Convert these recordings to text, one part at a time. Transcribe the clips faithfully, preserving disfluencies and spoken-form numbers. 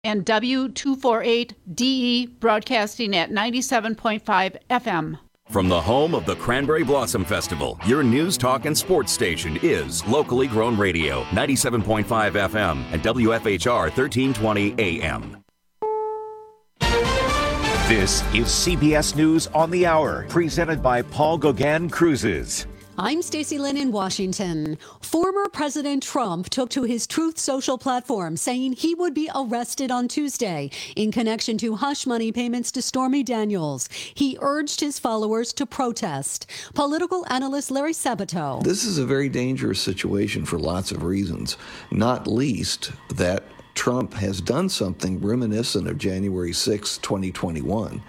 and W two forty-eight D E broadcasting at ninety-seven point five F M. From the home of the Cranberry Blossom Festival, your news, talk, and sports station is locally grown radio, ninety-seven point five F M and W F H R thirteen twenty A M. This is C B S News on the Hour, presented by Paul Gauguin Cruises. I'm Stacey Lynn in Washington. Former President Trump took to his Truth Social platform saying he would be arrested on Tuesday in connection to hush money payments to Stormy Daniels. He urged his followers to protest. Political analyst Larry Sabato. This is a very dangerous situation for lots of reasons, not least that Trump has done something reminiscent of January sixth, twenty twenty-one.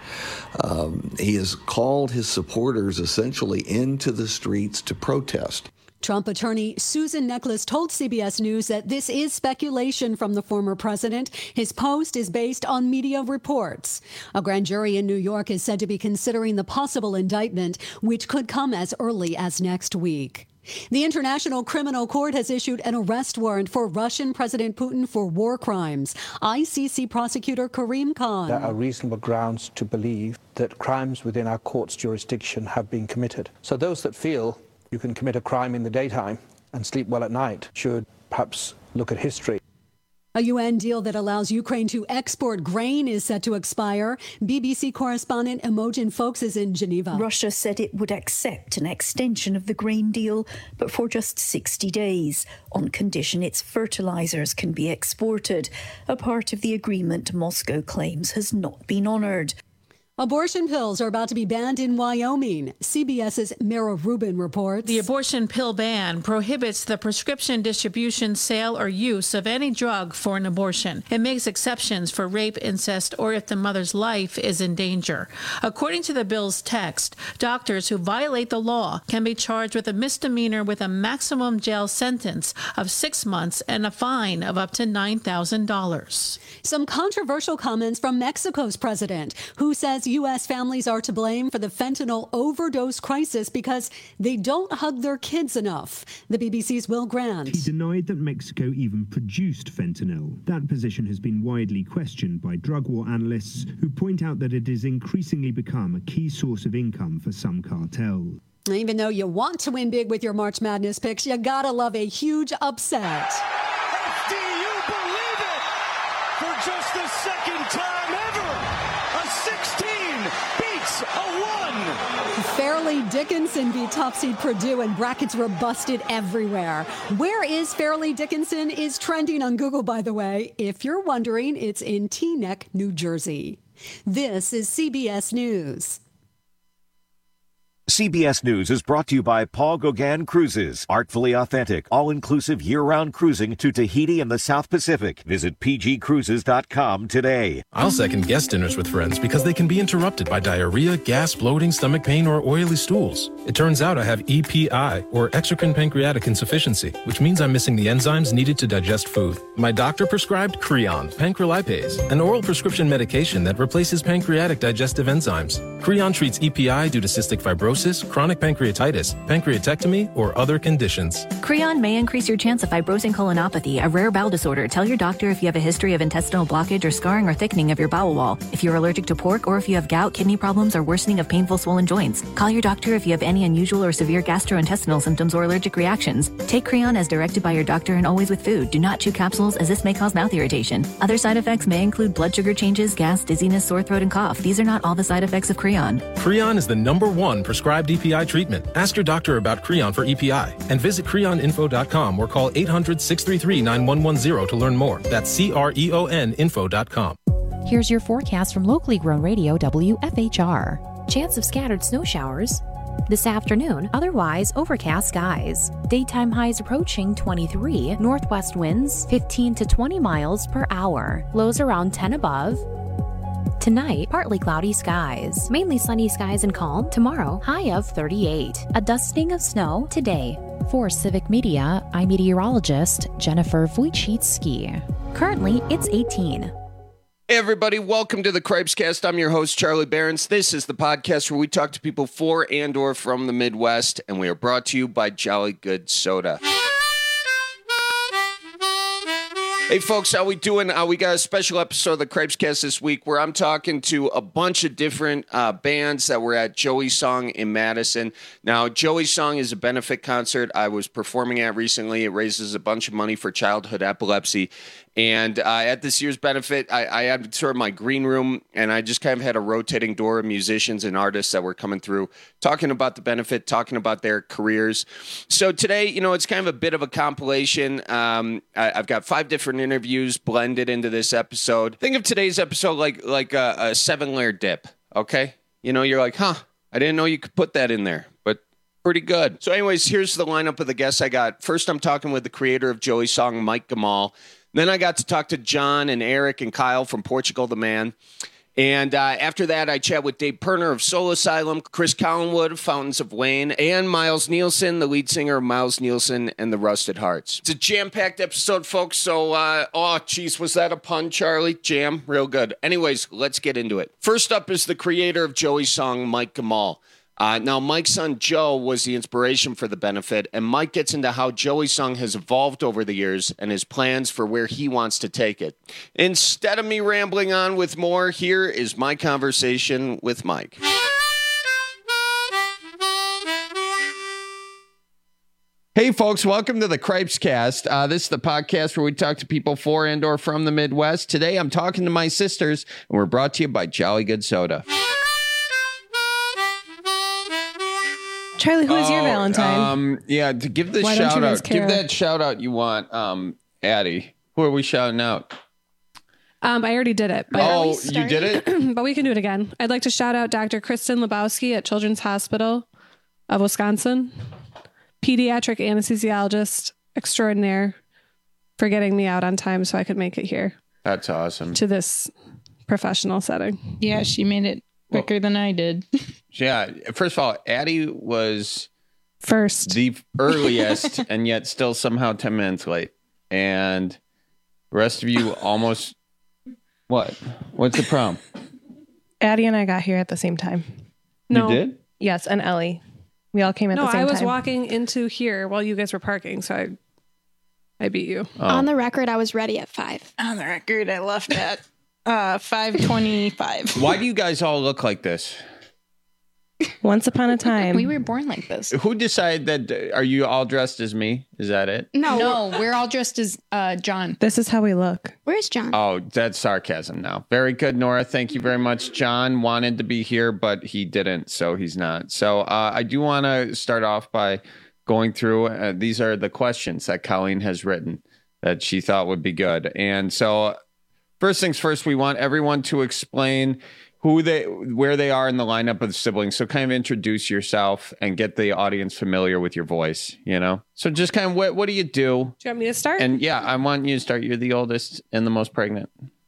Um, he has called his supporters essentially into the streets to protest. Trump attorney Susan Necheles told C B S News that this is speculation from the former president. His post is based on media reports. A grand jury in New York is said to be considering the possible indictment, which could come as early as next week. The International Criminal Court has issued an arrest warrant for Russian President Putin for war crimes. I C C prosecutor Karim Khan. There are reasonable grounds to believe that crimes within our court's jurisdiction have been committed. So those that feel you can commit a crime in the daytime and sleep well at night should perhaps look at history. A U N deal that allows Ukraine to export grain is set to expire. B B C correspondent Imogen Folks is in Geneva. Russia said it would accept an extension of the grain deal, but for just sixty days, on condition its fertilizers can be exported. A part of the agreement Moscow claims has not been honored. Abortion pills are about to be banned in Wyoming. CBS's Mara Rubin reports. The abortion pill ban prohibits the prescription distribution, sale, or use of any drug for an abortion. It makes exceptions for rape, incest, or if the mother's life is in danger. According to the bill's text, doctors who violate the law can be charged with a misdemeanor with a maximum jail sentence of six months and a fine of up to nine thousand dollars. Some controversial comments from Mexico's president, who says U S families are to blame for the fentanyl overdose crisis because they don't hug their kids enough. The B B C's Will Grant. He denied that Mexico even produced fentanyl. That position has been widely questioned by drug war analysts who point out that it has increasingly become a key source of income for some cartels. Even though you want to win big with your March Madness picks, you gotta love a huge upset. Do you believe it? For just the second time ever, a sixteen beats a one. Fairleigh Dickinson beat top seed Purdue, and brackets were busted everywhere. Where is Fairleigh Dickinson is trending on Google, by the way. If you're wondering, it's in Teaneck, New Jersey. This is C B S News. C B S News is brought to you by Paul Gauguin Cruises. Artfully authentic, all-inclusive year-round cruising to Tahiti and the South Pacific. Visit p g cruises dot com today. I'll second guest dinners with friends because they can be interrupted by diarrhea, gas, bloating, stomach pain, or oily stools. It turns out I have E P I, or exocrine pancreatic insufficiency, which means I'm missing the enzymes needed to digest food. My doctor prescribed Creon, pancrelipase, an oral prescription medication that replaces pancreatic digestive enzymes. Creon treats E P I due to cystic fibrosis, chronic pancreatitis, pancreatectomy, or other conditions. Creon may increase your chance of fibrosing colonopathy, a rare bowel disorder. Tell your doctor if you have a history of intestinal blockage or scarring or thickening of your bowel wall, if you're allergic to pork, or if you have gout, kidney problems, or worsening of painful swollen joints. Call your doctor if you have any unusual or severe gastrointestinal symptoms or allergic reactions. Take Creon as directed by your doctor and always with food. Do not chew capsules, as this may cause mouth irritation. Other side effects may include blood sugar changes, gas, dizziness, sore throat, and cough. These are not all the side effects of Creon. Creon is the number one prescribed E P I treatment. Ask your doctor about Creon for E P I and visit creon info dot com or call eight hundred, six three three, nine one one zero to learn more. That's C R E O N info dot com. Here's your forecast from locally grown radio W F H R. Chance of scattered snow showers this afternoon, otherwise overcast skies. Daytime highs approaching twenty-three, northwest winds fifteen to twenty miles per hour, lows around ten above. Tonight, partly cloudy skies, mainly sunny skies and calm. Tomorrow, high of thirty-eight. A dusting of snow today. For Civic Media, I'm meteorologist Jennifer Wojcicki. Currently, it's eighteen. Hey everybody, welcome to the Cripescast. I'm your host, Charlie Behrens. This is the podcast where we talk to people for and or from the Midwest, and we are brought to you by Jolly Good Soda. Hey, folks, how we doing? Uh, we got a special episode of the Cripescast this week where I'm talking to a bunch of different uh, bands that were at Joey Song in Madison. Now, Joey Song is a benefit concert I was performing at recently. It raises a bunch of money for childhood epilepsy. And uh, at this year's benefit, I, I had sort of my green room, and I just kind of had a rotating door of musicians and artists that were coming through, talking about the benefit, talking about their careers. So today, you know, it's kind of a bit of a compilation. Um, I, I've got five different interviews blended into this episode. Think of today's episode like like a, a seven-layer dip, okay? You know, you're like, huh, I didn't know you could put that in there, but pretty good. So anyways, here's the lineup of the guests I got. First, I'm talking with the creator of Joey Song, Mike Gamal. Then I got to talk to John and Eric and Kyle from Portugal the Man. And uh, after that, I chat with Dave Perner of Soul Asylum, Chris Collinwood of Fountains of Wayne, and Miles Nielsen, the lead singer of Miles Nielsen and the Rusted Hearts. It's a jam-packed episode, folks. So, uh, oh, geez, was that a pun, Charlie? Jam? Real good. Anyways, let's get into it. First up is the creator of Joey Song, Mike Gamal. Uh, now, Mike's son, Joe, was the inspiration for the benefit, and Mike gets into how Joey Song has evolved over the years and his plans for where he wants to take it. Instead of me rambling on with more, here is my conversation with Mike. Hey, folks, welcome to the Cripescast. Uh, this is the podcast where we talk to people for and or from the Midwest. Today, I'm talking to my sisters, and we're brought to you by Jolly Good Soda. Charlie, who is oh, your Valentine? Um, yeah, to give the Why shout out, give that shout out you want, um, Addie. Who are we shouting out? Um, I already did it. But oh, you did it? But we can do it again. I'd like to shout out Doctor Kristen Lebowski at Children's Hospital of Wisconsin, pediatric anesthesiologist extraordinaire, for getting me out on time so I could make it here. That's awesome. To this professional setting. Yeah, she made it quicker than I did. Yeah. First of all, Addie was first, the earliest, and yet still somehow ten minutes late. And the rest of you almost, what? What's the problem? Addie and I got here at the same time. No. You did? Yes, and Ellie. We all came at no, the same time. No, I was walking into here while you guys were parking, so I, I beat you. Oh. On the record, I was ready at five. On the record, I left at uh, five twenty-five. Why do you guys all look like this? Once upon a time. We were born like this. Who decided that? Are you all dressed as me? Is that it? No. No, we're all dressed as uh, John. This is how we look. Where's John? Oh, that's sarcasm now. Very good, Nora. Thank you very much. John wanted to be here, but he didn't, so he's not. So uh, I do want to start off by going through. Uh, these are the questions that Colleen has written that she thought would be good. And so first things first, we want everyone to explain who they, where they are in the lineup of the siblings. So kind of introduce yourself and get the audience familiar with your voice, you know? So just kind of, what, what do you do? Do you want me to start? And yeah, I want you to start. You're the oldest and the most pregnant.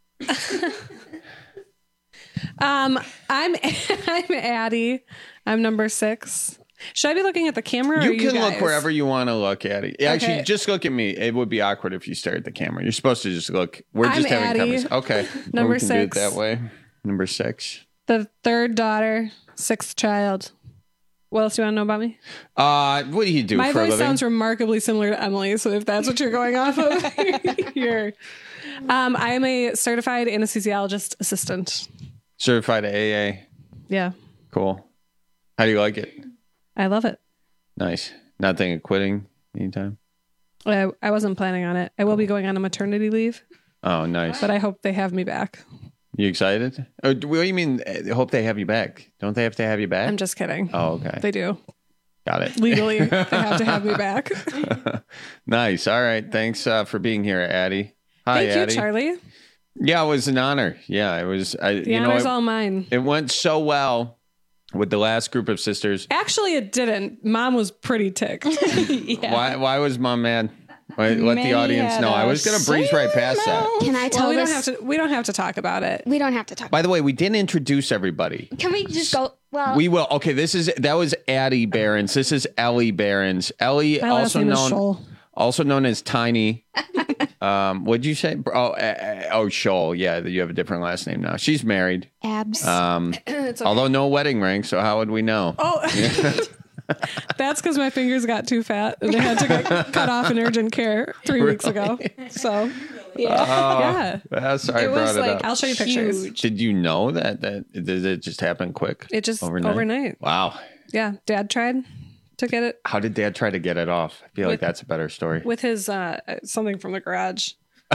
um, I'm, I'm Addie. I'm number six. Should I be looking at the camera? Or you you can guys? look wherever you want to look, Addie. Actually, Okay. just look at me. It would be awkward if you stare at the camera. You're supposed to just look. We're I'm just having Addie. conversation. Okay. Number we can do it six. that way. Number six. The third daughter, sixth child. What else do you want to know about me? Uh, what do you do My for a voice living? sounds remarkably similar to Emily, so if that's what you're going off of, here. Um, I am a certified anesthesiologist assistant. Certified A A. Yeah, Cool. How do you like it? I love it. Nice. Not thinking of quitting anytime? I, I wasn't planning on it. I will be going on a maternity leave, Oh, nice. but I hope they have me back. You excited? Oh, what do you mean? I hope they have you back. Don't they have to have you back? I'm just kidding. Oh, okay. They do. Got it. Legally, they have to have me back. Nice. All right. Thanks uh, for being here, Addie. Hi, Thank Addie. you, Charlie. Yeah, it was an honor. Yeah, it was. I, The you know, honor's it, all mine. it went so well with the last group of sisters. Actually, it didn't. Mom was pretty ticked. Yeah. Why? Why was Mom mad? Why, let the Many audience had know. I a was going to breeze right past that. Can I tell Well, we don't this? have to. We don't have to talk about it. We don't have to talk. By the way, we didn't introduce everybody. Can we just go? Well, We will. Okay, this is that was Addie Behrens. This is Ellie Behrens. Ellie, My last also name is known Scholl. also known as Tiny. um, what'd you say? Oh, uh, oh, Scholl. Yeah, you have a different last name now. She's married. abs. Um, It's okay. although no wedding ring, so how would we know? Oh, that's because my fingers got too fat and they had to get cut off in urgent care three weeks ago. So Yeah. Oh, yeah. yeah, sorry, I It brought was it like, up. I'll show you pictures. Huge. Did you know that that did it just happen quick? It just overnight. Wow. Yeah. Dad tried to get it How did Dad try to get it off? I feel like With- that's a better story. with his uh something from the garage.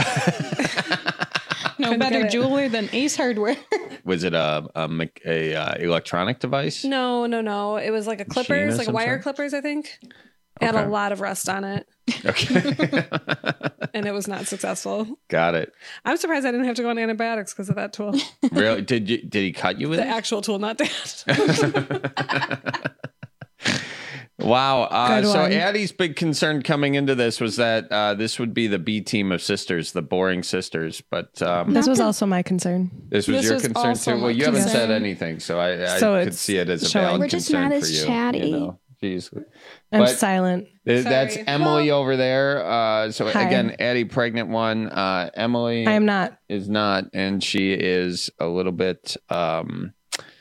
No Couldn't better get it. jeweler than Ace Hardware. Was it a a, mech- a uh, electronic device? No, no, no. It was like a Machine clippers, of like some wire sort? clippers, I think. It had Okay. a lot of rust on it. Okay. And it was not successful. Got it. I'm surprised I didn't have to go on antibiotics because of that tool. Really? Did you? Did he cut you with The it? actual tool, not that. Wow. Uh, Good so one. Addie's big concern coming into this was that uh, this would be the B team of sisters, the boring sisters. But um, This was also my concern. this was This your was concern also too. my Well, you haven't said concern. anything, so I, I So could it's see it as a showing. valid We're just concern not for as you. chatty. You know? Jeez. I'm But silent. th- that's Sorry. Emily over there. Uh, so Hi. again, Addie, pregnant one. Uh, Emily I am not. is not, and she is a little bit um,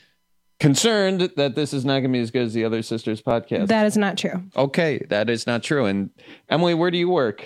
concerned that this is not going to be as good as the other sisters podcast. That is not true. Okay, that is not true. And Emily, where do you work?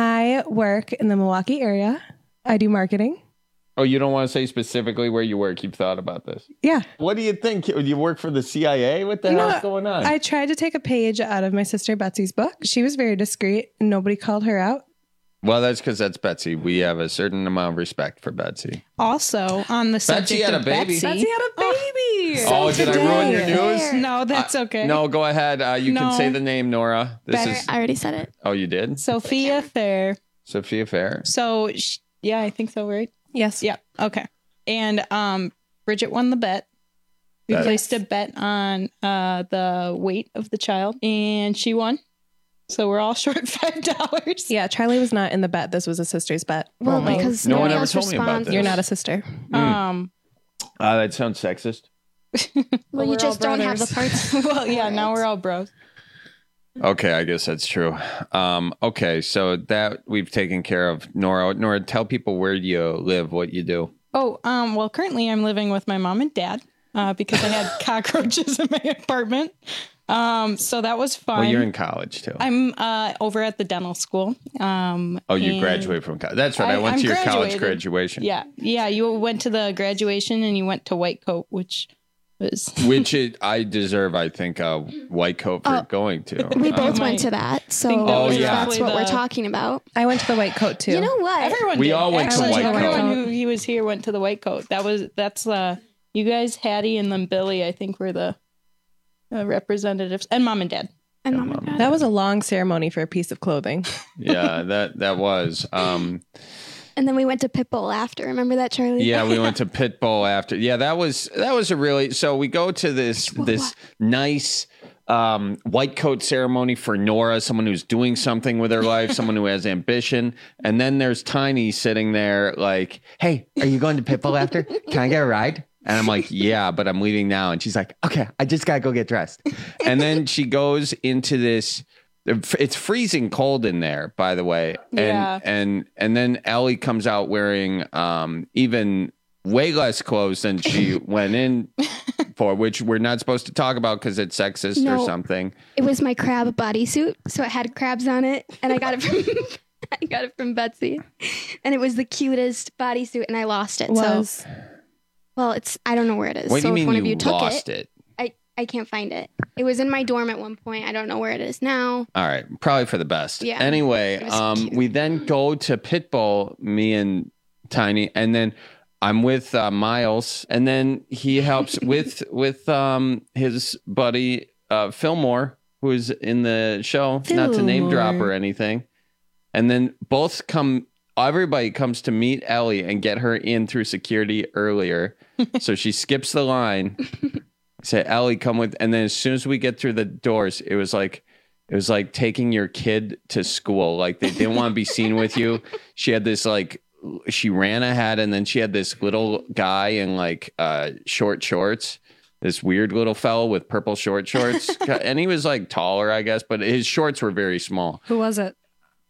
I work in the Milwaukee area. I do marketing. Oh, you don't want to say specifically where you work. You've thought about this. Yeah. What do you think? You work for the C I A? What the You know hell's what? going on? I tried to take a page out of my sister Betsy's book. She was very discreet and nobody called her out. well, that's because that's Betsy. We have a certain amount of respect for Betsy. Also, on the subject had of a baby. Betsy. Betsy had a baby. Oh, did I ruin your news? No, that's okay. No, go ahead. Uh, you can No. say the name, Nora. This Better- is. I already said it. Oh, you did? Sophia Fair. Sophia Fair. So, sh- yeah, I think so, right? Yes. Yeah. Okay. And um, Bridget won the bet. We That- placed a bet on uh, the weight of the child, and she won. So we're all short five dollars. Yeah, Charlie was not in the bet. This was a sister's bet. Well, only. because No one nobody ever else told me about responds. this. You're not a sister. Um. Uh, that sounds sexist. Well, we're you all just don't have the brothers. parts. Well, yeah. Now we're all bros. Okay, I guess that's true. Um, okay, so that we've taken care of. Nora, Nora, tell people where you live, what you do. Oh, um. Well, currently I'm living with my mom and dad uh, because I had cockroaches in my apartment. Um. So that was fun. Well, you're in college too. I'm uh over at the dental school. Um. oh, you and- graduated from college. That's right. I, I- went I'm to your college graduated. graduation. Yeah, yeah. You went to the graduation and you went to White Coat, which was Which it, I deserve, I think, a white coat for Oh, going to. We Um, both my- went to that, so think that Oh, was that's roughly what we're the- talking about. I went to the white coat too. You know what? everyone. We did. all went to Actually, White everyone Coat. who he was here went to the White Coat. That was that's uh you guys, Hattie, and then Billy. I think were the uh, representatives, and mom and dad. And mom and dad. That was a long ceremony for a piece of clothing. yeah, that that was. Um, And then we went to Pitbull after. Remember that, Charlie? yeah, we went to Pitbull after. Yeah, that was that was a really. So we go to this this nice um, white coat ceremony for Nora, someone who's doing something with her life, someone who has ambition, and then there's Tiny sitting there like, "Hey, are you going to Pitbull after? Can I get a ride?" And I'm like, "Yeah, but I'm leaving now." And she's like, "Okay, I just gotta go get dressed." And then she goes into this. It's freezing cold in there, by the way. And Yeah. and and then Ellie comes out wearing um, even way less clothes than she went in for, which we're not supposed to talk about because it's sexist or No. something. It was my crab bodysuit, so it had crabs on it, and I got it from I got it from Betsy, and it was the cutest bodysuit, and I lost it. Was So, well, it's I don't know where it is. What do so you if mean one you of you took lost it, it? I I can't find it. It was in my dorm at one point. I don't know where it is now. All right, probably for the best. Yeah. Anyway, It was um, cute. we then go to Pitbull, me and Tiny, and then I'm with uh, Miles, and then he helps with with um, his buddy uh, Fillmore, who is in the show. Not to name drop or anything. And then both come. Everybody comes to meet Ellie and get her in through security earlier, so she skips the line. Say, Ellie, come with. And then as soon as we get through the doors, it was like it was like taking your kid to school. Like they didn't want to be seen with you. She had this like she ran ahead, and then she had this little guy in like uh, short shorts. This weird little fellow with purple short shorts, and he was like taller, I guess, but his shorts were very small. Who was it?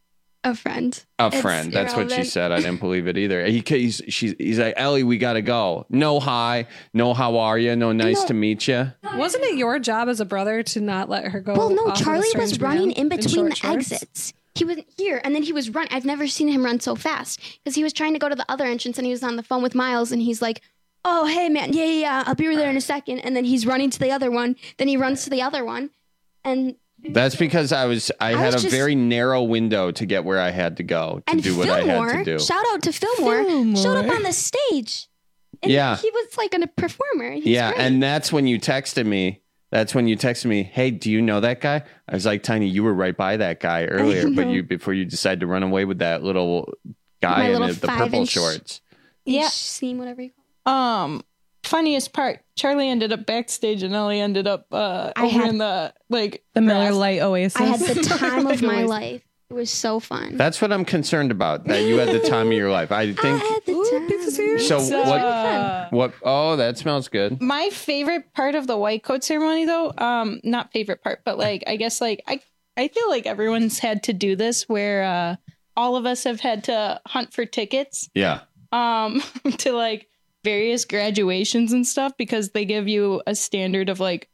A friend. A It's friend. That's what she irrelevant. said. I didn't believe it either. He, he's, she's, he's like, Ellie, we got to go. No hi. No how are you. No nice No. to meet you. Wasn't it your job as a brother to not let her go? Well, no, off with a Charlie was strange running man in between short the shorts? exits. he was here, and then he was running. I've never seen him run so fast because he was trying to go to the other entrance, and he was on the phone with Miles, and he's like, oh, hey, man, yeah, yeah, yeah, I'll be there in a second. And then he's running to the other one. Then he runs to the other one. And That's because I was I, I had was a just- very narrow window to get where I had to go to and do what I had Fillmore, to do. shout out to Fillmore, Fillmore. showed up on the stage. And Yeah. he was like a performer. He's yeah, great. and that's when you texted me. That's when you texted me, "Hey, do you know that guy?" I was like, "Tiny, you were right by that guy earlier, but know. you before you decided to run away with that little guy My in little the, the purple five-inch- shorts." Yeah. Scene, whatever you call Um, funniest part, Charlie ended up backstage and Ellie ended up uh I over had- in the like The Miller grass. Lite Oasis. I had the time of my Anyways. life. It was so fun. That's what I'm concerned about. That you had the time of your life. I I think. had the time. So It's, what? uh, What? Oh, that smells good. My favorite part of the white coat ceremony, though, um, not favorite part, but like I guess like I I feel like everyone's had to do this, where uh, all of us have had to hunt for tickets, Yeah. um, to like various graduations and stuff because they give you a standard of like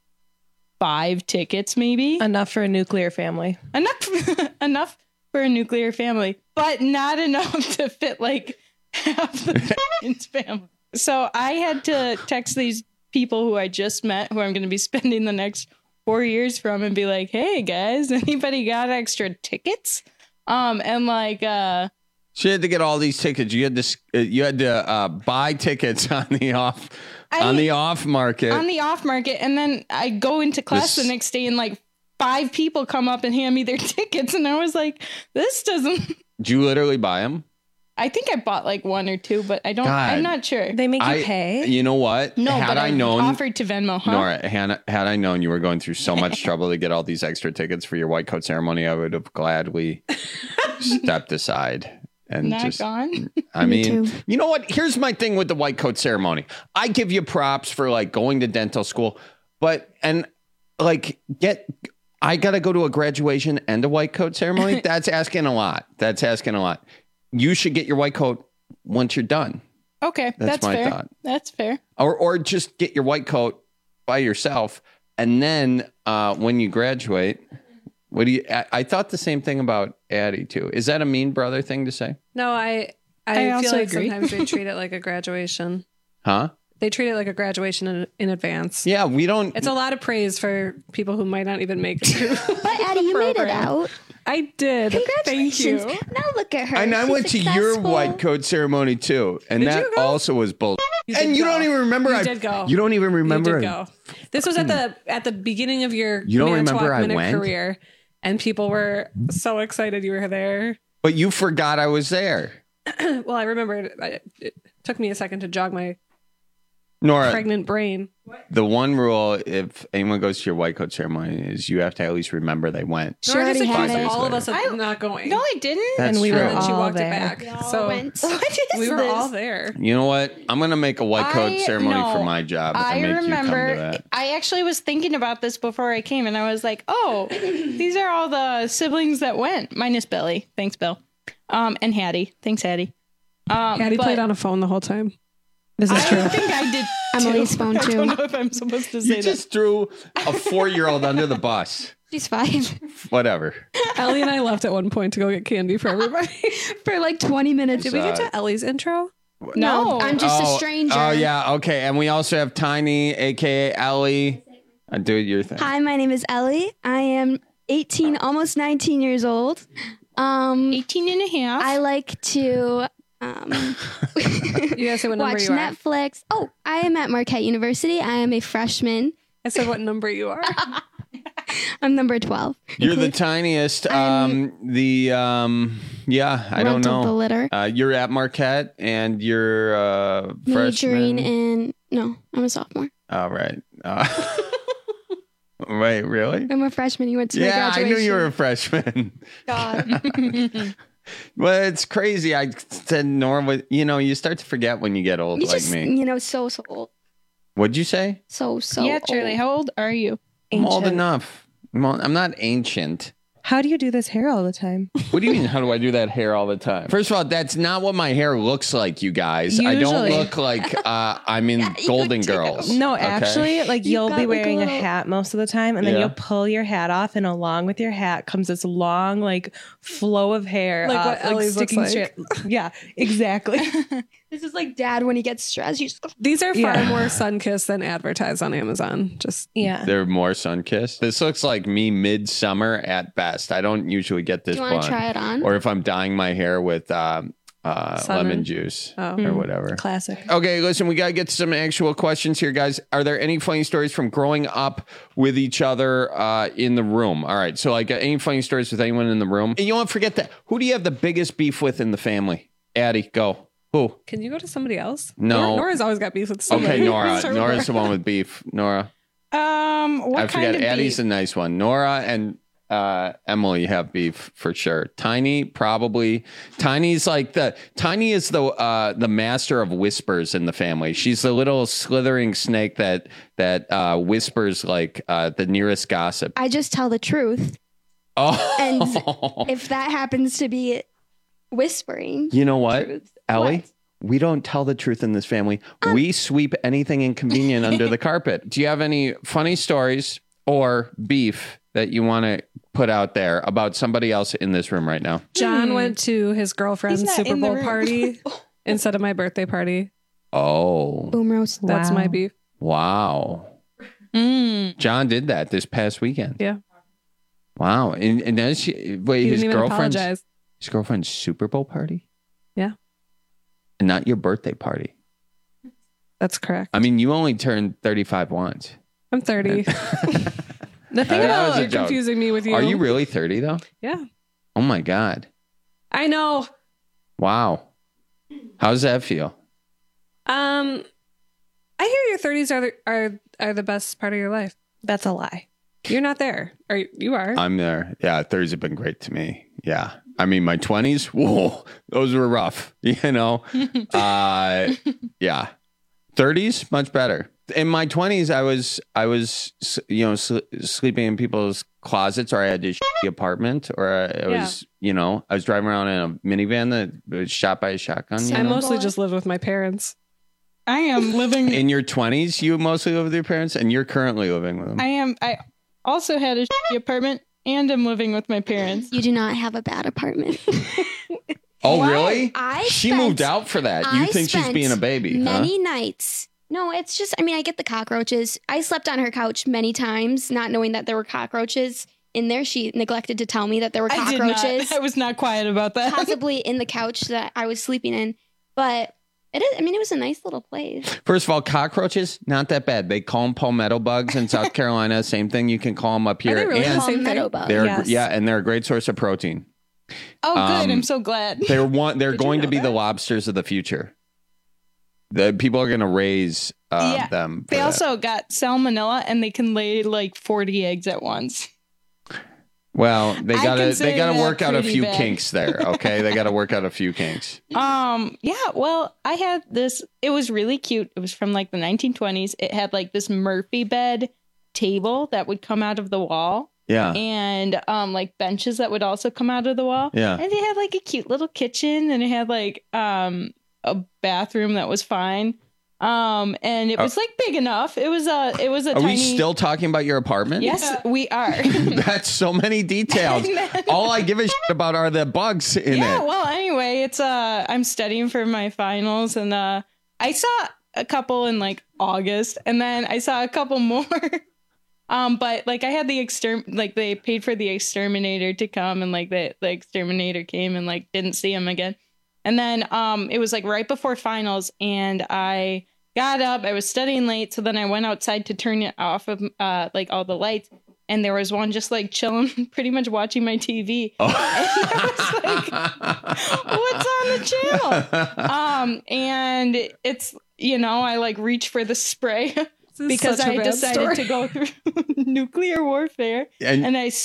five tickets, maybe Enough for a nuclear family. enough enough for a nuclear family, but not enough to fit like half the Giants family. So I had to text these people who I just met, who I'm going to be spending the next four years from, and be like, "Hey guys, anybody got extra tickets?" Um, and like, uh, She had to get all these tickets. You had to. s- uh, You had to uh, buy tickets on the off I- on the off market. on the off market, and then I go into class This- the next day, and like five people come up and hand me their tickets, and I was like, "This doesn't." Did you literally buy them? I think I bought like one or two, but I don't. God. I'm not sure. They make you I, pay. You know what? No, had but I I known, offered to Venmo, huh? Nora, had, had I known you were going through so much trouble to get all these extra tickets for your white coat ceremony, I would have gladly stepped aside and Not just. gone. I Me mean, too. you know what? Here's my thing with the white coat ceremony. I give you props for like going to dental school, but and like get. I got to go to a graduation and a white coat ceremony. That's asking a lot. That's asking a lot. You should get your white coat once you're done. Okay, That's that's, my fair. thought. That's fair. Or or just get your white coat by yourself, and then uh, when you graduate, what do you? I, I thought the same thing about Addie too. Is that a mean brother thing to say? No, I I, I feel also like agree. sometimes they treat it like a graduation. Huh? They treat it like a graduation in, in advance. Yeah, we don't. It's a lot of praise for people who might not even make it through. But Addie, you made it program. out. I did. Thank you. Congratulations. Now look at her. And I She's went to your successful. white coat ceremony too, and Did that you go? also was bull. You And did you go. don't even remember. You I did go. You don't even remember. You did go. This was at the at the beginning of your You don't Manitowoc remember I Minute went? career, and people were so excited you were there. But you forgot I was there, Well, I remembered. I, it took me a second to jog my Nora. pregnant brain. The one rule, if anyone goes to your white coat ceremony, is you have to at least remember they went. She Nora already just had accused it. all of us of I- not going. No, I didn't. That's and we true. were and then she all walked there. it back. Y'all So went. What is we were this? all there. You know what? I'm gonna make a white coat I- ceremony no, for my job. If I, I make remember. you come to that. I actually was thinking about this before I came, and I was like, "Oh, these are all the siblings that went, minus Billy. Thanks, Bill. Um, and Hattie. Thanks, Hattie. Um, Hattie but played on a phone the whole time. This is I true. think I did. Emily's too. phone, I too. don't know if I'm supposed to say You that. just threw a four-year-old under the bus. She's five. Whatever. Ellie and I left at one point to go get candy for everybody. For like twenty minutes. Did we get to Ellie's intro? No, I'm just oh, a stranger. Oh yeah, okay. And we also have Tiny, aka Ellie. Uh, do your thing. Hi, my name is Ellie. I am eighteen, almost nineteen years old. Um, eighteen and a half. I like to um, You guys say what number watch you are. Netflix. Oh, I am at Marquette University. I am a freshman. I said what number you are. I'm number twelve. You're the tiniest. Um, the um, yeah, I don't Runt of know. the litter. Uh, you're at Marquette, and you're uh, Majoring freshman. in no, I'm a sophomore. All right. Uh, wait, really? I'm a freshman. You went to my Yeah, I graduation. knew you were a freshman. God. Well, it's crazy. I said Norwood. You know, you start to forget when you get old, You like just, me. you know, so so old. What'd you say? So so. yeah, Charlie. old. How old are you? I'm old Ancient. enough. I'm, old- I'm not ancient. How do you do this hair all the time? What do you mean, how do I do that hair all the time? First of all, that's not what my hair looks like, you guys. I don't Usually. look like uh, I'm in Golden Girls. No, okay? actually, like you'll got, be like, a wearing a, little- hat most of the time, and then Yeah. you'll pull your hat off, and along with your hat comes this long, like, flow of hair, Like uh, what Ellie's looks sticking like. straight. Yeah, exactly. This is like dad when he gets stressed. You just These are far Yeah. more sun-kissed than advertised on Amazon. Just yeah. They're more sun-kissed. This looks like me midsummer at best. I don't usually get this Do you wanna blonde. try it on? Or if I'm dyeing my hair with um, uh, Sun lemon and- juice Oh. or Mm. whatever. Classic. Okay, listen, we got to get to some actual questions here, guys. Are there any funny stories from growing up with each other uh, in the room? All right, so like uh, any funny stories with anyone in the room? And you don't forget that. Who do you have the biggest beef with in the family? Addie, go. Who? Can you go to somebody else? No. Nora- Nora's always got beef with somebody. Okay, Nora. Start with Nora's the one with beef. Nora. Um, what I kind forget. of Addie's beef? a nice one. Nora and uh, Emily have beef for sure. Tiny, probably. Tiny's like the Tiny is the uh, the master of whispers in the family. She's the little slithering snake that that uh, whispers like uh, the nearest gossip. I just tell the truth. Oh, And if that happens to be whispering, you know what, truths. Ellie? What? We don't tell the truth in this family. We sweep anything inconvenient under the carpet. Do you have any funny stories or beef that you want to put out there about somebody else in this room right now? John Hmm. went to his girlfriend's He's not Super in the Bowl room. party instead of my birthday party. Oh, boom roast. That's Wow. my beef. wow. Mm. John did that this past weekend. Yeah. Wow. And, and then she, wait, He his didn't even girlfriend's, apologize. his girlfriend's Super Bowl party? Yeah. And not your birthday party. That's correct. I mean, you only turned thirty-five once. I'm thirty. The thing Uh, that was a about joke. confusing me with you. Are you really thirty though? Yeah. Oh my God. I know. Wow. How does that feel? Um, I hear your thirties are the, are are the best part of your life. That's a lie. You're not there. Or you are. I'm there. Yeah, thirties have been great to me. Yeah. I mean, my twenties, whoa, those were rough, you know? uh, yeah. thirties, much better. In my twenties, I was, I was, you know, sl- sleeping in people's closets, or I had this shitty apartment, or I, I Yeah. was, you know, I was driving around in a minivan that was shot by a shotgun. You I know? mostly just live with my parents. I am living. In your twenties, you mostly live with your parents, and you're currently living with them. I am. I also had a shitty apartment, and I'm living with my parents. You do not have a bad apartment. oh, Why? really? I she spent- moved out for that. You I think she's spent being a baby, huh? Many nights. No, it's just, I mean, I get the cockroaches. I slept on her couch many times, not knowing that there were cockroaches in there. She neglected to tell me that there were I did cockroaches. not. I was not quiet about that. Possibly in the couch that I was sleeping in. But it is, I mean, it was a nice little place. First of all, cockroaches, not that bad. They call them palmetto bugs in South Carolina. Same thing. You can call them up here. Are they really and palmetto bugs? they're Yes. yeah, and they're a great source of protein. Oh, good. Um, I'm so glad. They're one. They're Did you going to know be that? the lobsters of the future. The people are going to raise uh, Yeah. them. for They that. also got salmonella, and they can lay like forty eggs at once. Well, they I gotta they consider gotta that work out a pretty few bad. kinks there. Okay, they got to work out a few kinks. Um, yeah, well, I had this, it was really cute. It was from like the nineteen twenties. It had like this Murphy bed table that would come out of the wall. Yeah. And um like benches that would also come out of the wall. Yeah. And it had like a cute little kitchen, and it had like um a bathroom that was fine. Um and it was Oh. like big enough. It was a it was a Are tiny we still talking about your apartment? Yes, we are. That's so many details. All I give a shit about are the bugs in yeah, it. well, anyway, it's uh I'm studying for my finals, and uh I saw a couple in like August, and then I saw a couple more. um but like I had the exterm like they paid for the exterminator to come, and like the, the exterminator came and like didn't see him again. And then um it was like right before finals, and I got up, I was studying late, so then I went outside to turn it off of uh like all the lights, and there was one just like chilling, pretty much watching my T V. Oh. And I was like, what's on the channel? Um, and it's, you know, I like reach for the spray is because such a I bad decided story. to go through nuclear warfare, And- and, I s-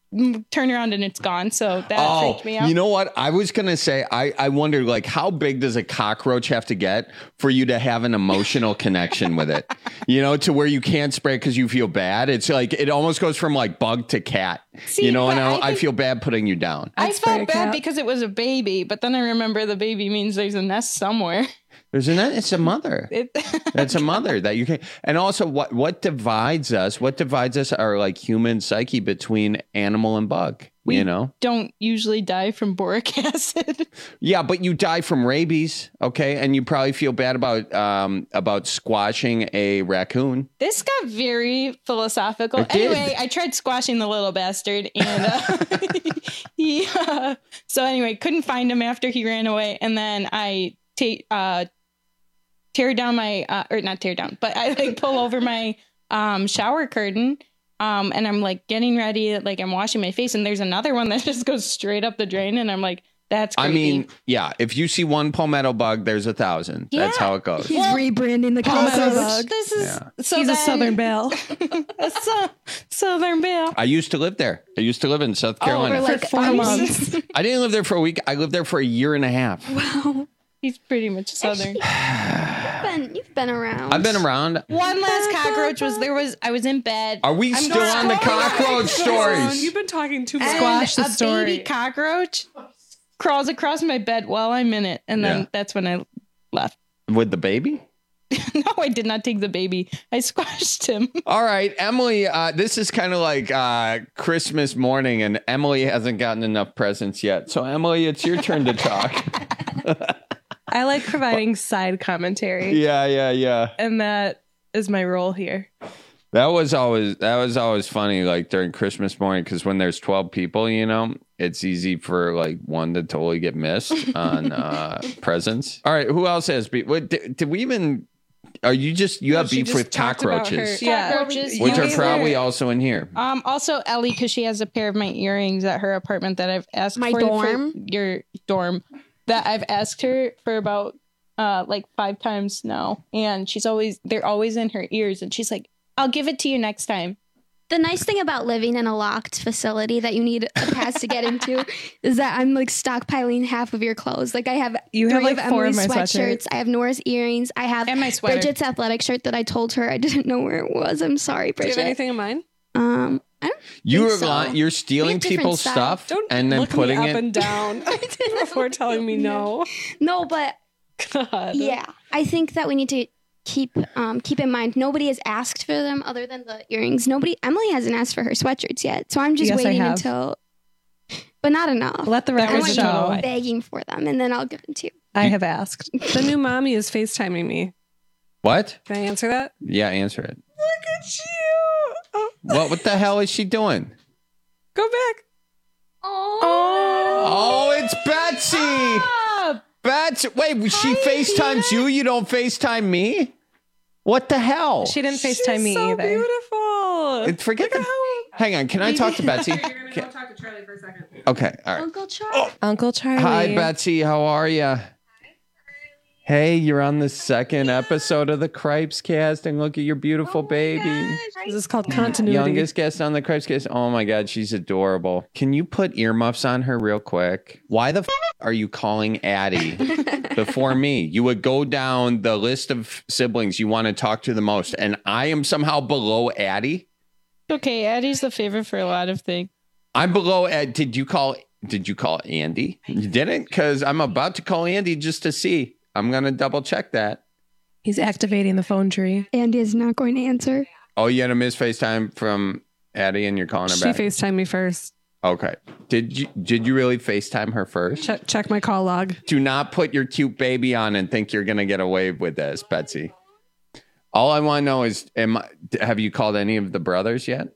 turn around and it's gone. So that Oh, freaked me out. you know what? I was going to say, I, I wondered, like, how big does a cockroach have to get for you to have an emotional connection with it? You know, to where you can't spray because you feel bad. It's like, it almost goes from like bug to cat. See, you know, and but I, I I think- feel bad putting you down. I felt bad because it was a baby, but then I remember the baby means there's a nest somewhere. There's an, it's a mother. It, That's a mother that you can. And also, what what divides us? What divides us are like human psyche between animal and bug. we you know. don't usually die from boric acid. Yeah, but you die from rabies, okay? And you probably feel bad about um about squashing a raccoon. This got very philosophical. It did. Anyway, I tried squashing the little bastard, and uh, he. Uh, so anyway, couldn't find him after he ran away, and then I ta- uh, tear down my uh, or not tear down, but I like pull over my um, shower curtain. Um, and I'm like getting ready, like I'm washing my face, and there's another one that just goes straight up the drain, and I'm like, that's creepy. I mean, yeah, if you see one palmetto bug, there's a thousand. That's how it goes. He's rebranding the Palmetto cockroach. bug. This is Yeah. so He's a then- Southern Belle. a so- Southern Belle. I used to live there. I used to live in South Carolina. Oh, for like four months. I didn't live there for a week. I lived there for a year and a half. Wow. He's pretty much Southern. You've been, you've been around. I've been around. One last cockroach was there was I was in bed. Are we I'm still not- on the cockroach stories? You've been talking too much. And Squash the a story. baby cockroach crawls across my bed while I'm in it, and then Yeah. that's when I left. With the baby? No, I did not take the baby. I squashed him. All right, Emily, uh, this is kind of like uh, Christmas morning, and Emily hasn't gotten enough presents yet. So, Emily, it's your turn to talk. I like providing side commentary. Yeah, yeah, yeah. And that is my role here. That was always that was always funny, like during Christmas morning, because when there's twelve people, you know, it's easy for like one to totally get missed on uh, presents. All right, who else has beef? What did, did we even? Are you just you No, have she beef just with talked about cockroaches? her- yeah. Cockroaches. Which You are either- probably also in here. Um, also Ellie, because she has a pair of my earrings at her apartment that I've asked My for dorm? for your dorm that I've asked her for about uh like five times now, and she's always they're always in her ears, and she's like, "I'll give it to you next time." The nice thing about living in a locked facility that you need a pass to get into is that I'm like stockpiling half of your clothes. Like I have You have, three like, of four of Emily's my sweatshirts. sweatshirts. I have Nora's earrings. I have and my sweater. Bridget's athletic shirt that I told her I didn't know where it was. I'm sorry, Do you Bridget. have anything in mind? Um, I don't You think are so. lying. You're stealing different people's style. stuff Don't and then look putting me up it. and down before telling me no. No, but God. yeah, I think that we need to keep um, keep in mind nobody has asked for them other than the earrings. Nobody, Emily hasn't asked for her sweatshirts yet, so I'm just Yes, I waiting have. until, but not enough. Let the I record want show. you begging for them, and then I'll give them to you. I have asked. The new mommy is FaceTiming me. What? Can I answer that? Yeah, answer it. Look at you. Oh, What? What the hell is she doing? go back. Oh, it's Betsy. Betsy. Wait, she FaceTimes you. You don't FaceTime me. What the hell? She didn't FaceTime me so either. beautiful. It- Forget the. Hang on. Can I talk to Betsy? You're gonna go talk to Charlie for a second. Okay. All right. Uncle Charlie. Uncle Charlie. Hi, Betsy. How are you? Hey, you're on the second episode of the Cripes Cast, and look at your beautiful baby. This is called continuity. Youngest guest on the Cripes Cast. Oh my God, she's adorable. Can you put earmuffs on her real quick? Why the f- are you calling Addie before me? You would go down the list of siblings you want to talk to the most, and I am somehow below Addie. Okay, Addie's the favorite for a lot of things. I'm below. Ed. Did you call? Did you call Andy? You didn't, because I'm about to call Andy just to see. I'm gonna double check that. He's activating the phone tree. Andy is not going to answer. Oh, you had a miss FaceTime from Addie, and you're calling her She back. FaceTimed me first. Okay. Did you did you really FaceTime her first? Check, check my call log. Do not put your cute baby on and think you're gonna get away with this, Betsy. All I want to know is, am I, have you called any of the brothers yet?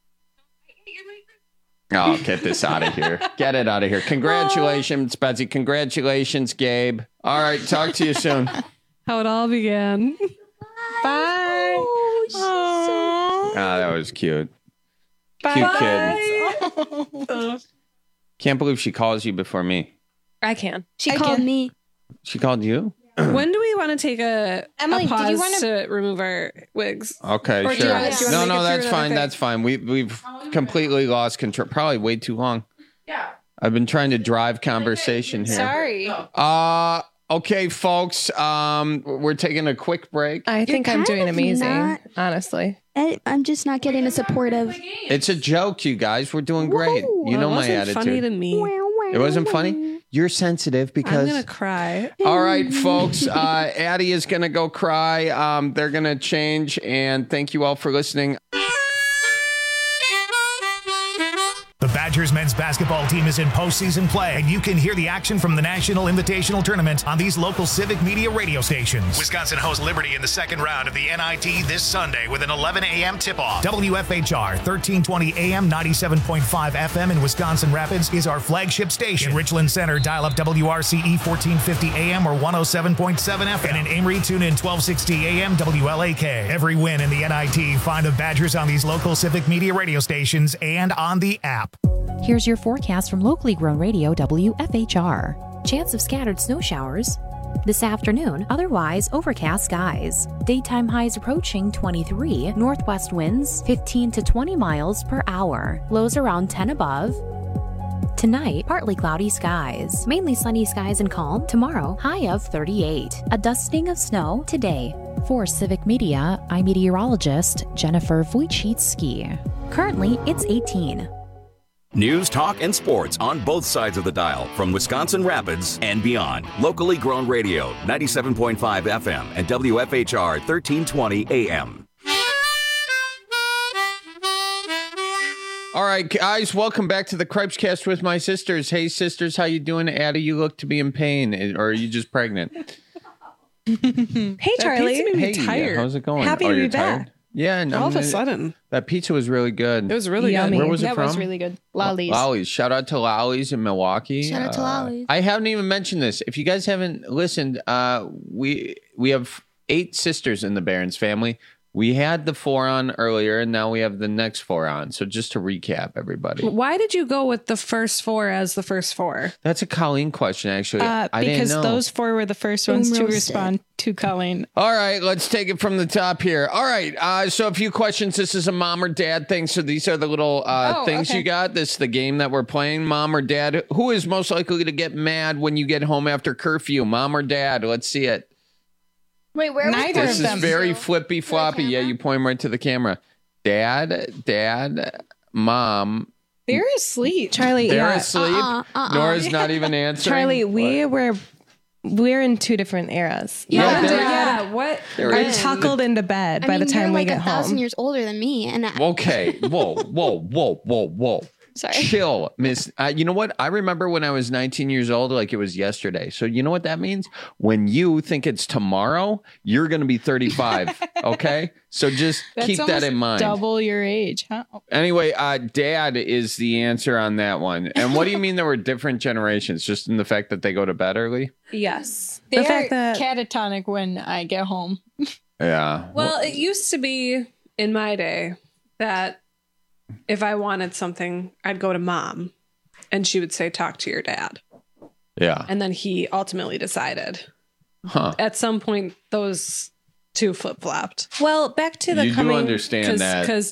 Oh, get this out of here. Get it out of here. Congratulations, Betsy. Congratulations, Gabe. All right, talk to you soon. How it all began. Bye. Oh, that was cute. Bye. Cute kid. Can't believe she calls you before me. I can. She I called can- me. She called you? When do we want to take a, Emily, a did pause you wanna- to remove our wigs? Okay, Or do you sure. wanna- do you wanna no, make no, it that's through fine. another That's fine. We we've completely lost control. Probably way too long. Yeah. I've been trying to drive conversation here. Sorry. Uh okay, folks. Um, we're taking a quick break. I think I'm kind doing of amazing, not- honestly. I- I'm just not getting a supportive. It's a joke, you guys. We're doing great. You Well, know it my wasn't attitude. funny to me. It wasn't funny. You're sensitive I'm because. gonna cry. All right, folks. Uh, Addie is going to go cry. Um, they're going to change. And thank you all for listening. The Badgers men's basketball team is in postseason play, and you can hear the action from the National Invitational Tournament on these local civic media radio stations. Wisconsin hosts Liberty in the second round of the N I T this Sunday with an eleven a.m. tip-off. W F H R thirteen twenty A M, ninety-seven point five F M in Wisconsin Rapids is our flagship station. In Richland Center, dial up W R C E fourteen fifty A M or one oh seven point seven F M. And in Amory, tune in twelve sixty A M W L A K. Every win in the N I T, find the Badgers on these local civic media radio stations and on the app. Here's your forecast from locally grown radio W F H R. Chance of scattered snow showers this afternoon, otherwise overcast skies. Daytime highs approaching twenty-three, northwest winds fifteen to twenty miles per hour, lows around ten above. Tonight, partly cloudy skies, mainly sunny skies and calm. Tomorrow, high of thirty-eight. A dusting of snow today. For Civic Media, I'm meteorologist Jennifer Wojcicki. Currently, it's eighteen. News, talk, and sports on both sides of the dial from Wisconsin Rapids and beyond. Locally grown radio, ninety-seven point five F M and W F H R thirteen twenty A M. All right, guys, welcome back to the Cripescast with my sisters. Hey, sisters, how you doing? Addie, you look to be in pain, or are you just pregnant? Hey, Charlie. Hey, how's it going? Happy oh, to be you're back. tired? Yeah, and All I'm of a gonna- sudden. that pizza was really good. It was really Yummy. good. Where was it That from? was really good. Lollies. Lollies. Shout out to Lollies in Milwaukee. Shout out to Uh, Lollies. I haven't even mentioned this. If you guys haven't listened, uh, we we have eight sisters in the Barons family. We had the four on earlier, and now we have the next four on. So just to recap, everybody. Why did you go with the first four as the first four? That's a Colleen question, actually. Uh, I didn't because know. those four were the first ones to roasted. respond to Colleen. All right, let's take it from the top here. All right, uh, so a few questions. This is a mom or dad thing. So these are the little uh, Oh, things okay. you got. This is the game that we're playing. Mom or dad. Who is most likely to get mad when you get home after curfew? Mom or dad? Let's see it. Wait, where Neither This of is them. very flippy floppy. Yeah, you point right to the camera. Dad, dad, mom. They're asleep. Charlie, They're yeah. asleep. Uh-uh, uh-uh. Nora's not even answering. Charlie, we What? were we're in two different eras. Yeah, My they're- dad what? There are is. tuckled into bed I by mean, the time you're we like get a thousand home. years older than me, and I, Okay. Whoa, whoa, whoa, whoa, whoa. Sorry. Chill, Miss. Uh, you know what? I remember when I was nineteen years old, like it was yesterday. So you know what that means? When you think it's tomorrow, you're going to be thirty-five. Okay. So just That's keep that almost in mind. Double your age, huh? Anyway, uh, dad is the answer on that one. And what do you mean there were different generations? Just in the fact that they go to bed early? Yes. They're The fact that- catatonic when I get home. Yeah. Well, it used to be in my day that if I wanted something, I'd go to mom and she would say, talk to your dad. Yeah. And then he ultimately decided. Huh. At some point, those two flip flopped. Well, back to the You do coming. understand that. Because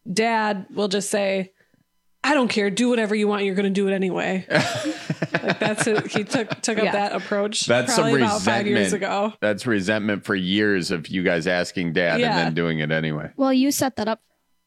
dad will just say, I don't care. Do whatever you want. You're going to do it anyway. Like that's it. He took took up Yeah. that approach. That's some probably resentment. about five years ago. That's resentment for years of you guys asking dad Yeah. and then doing it anyway. well, you set that up.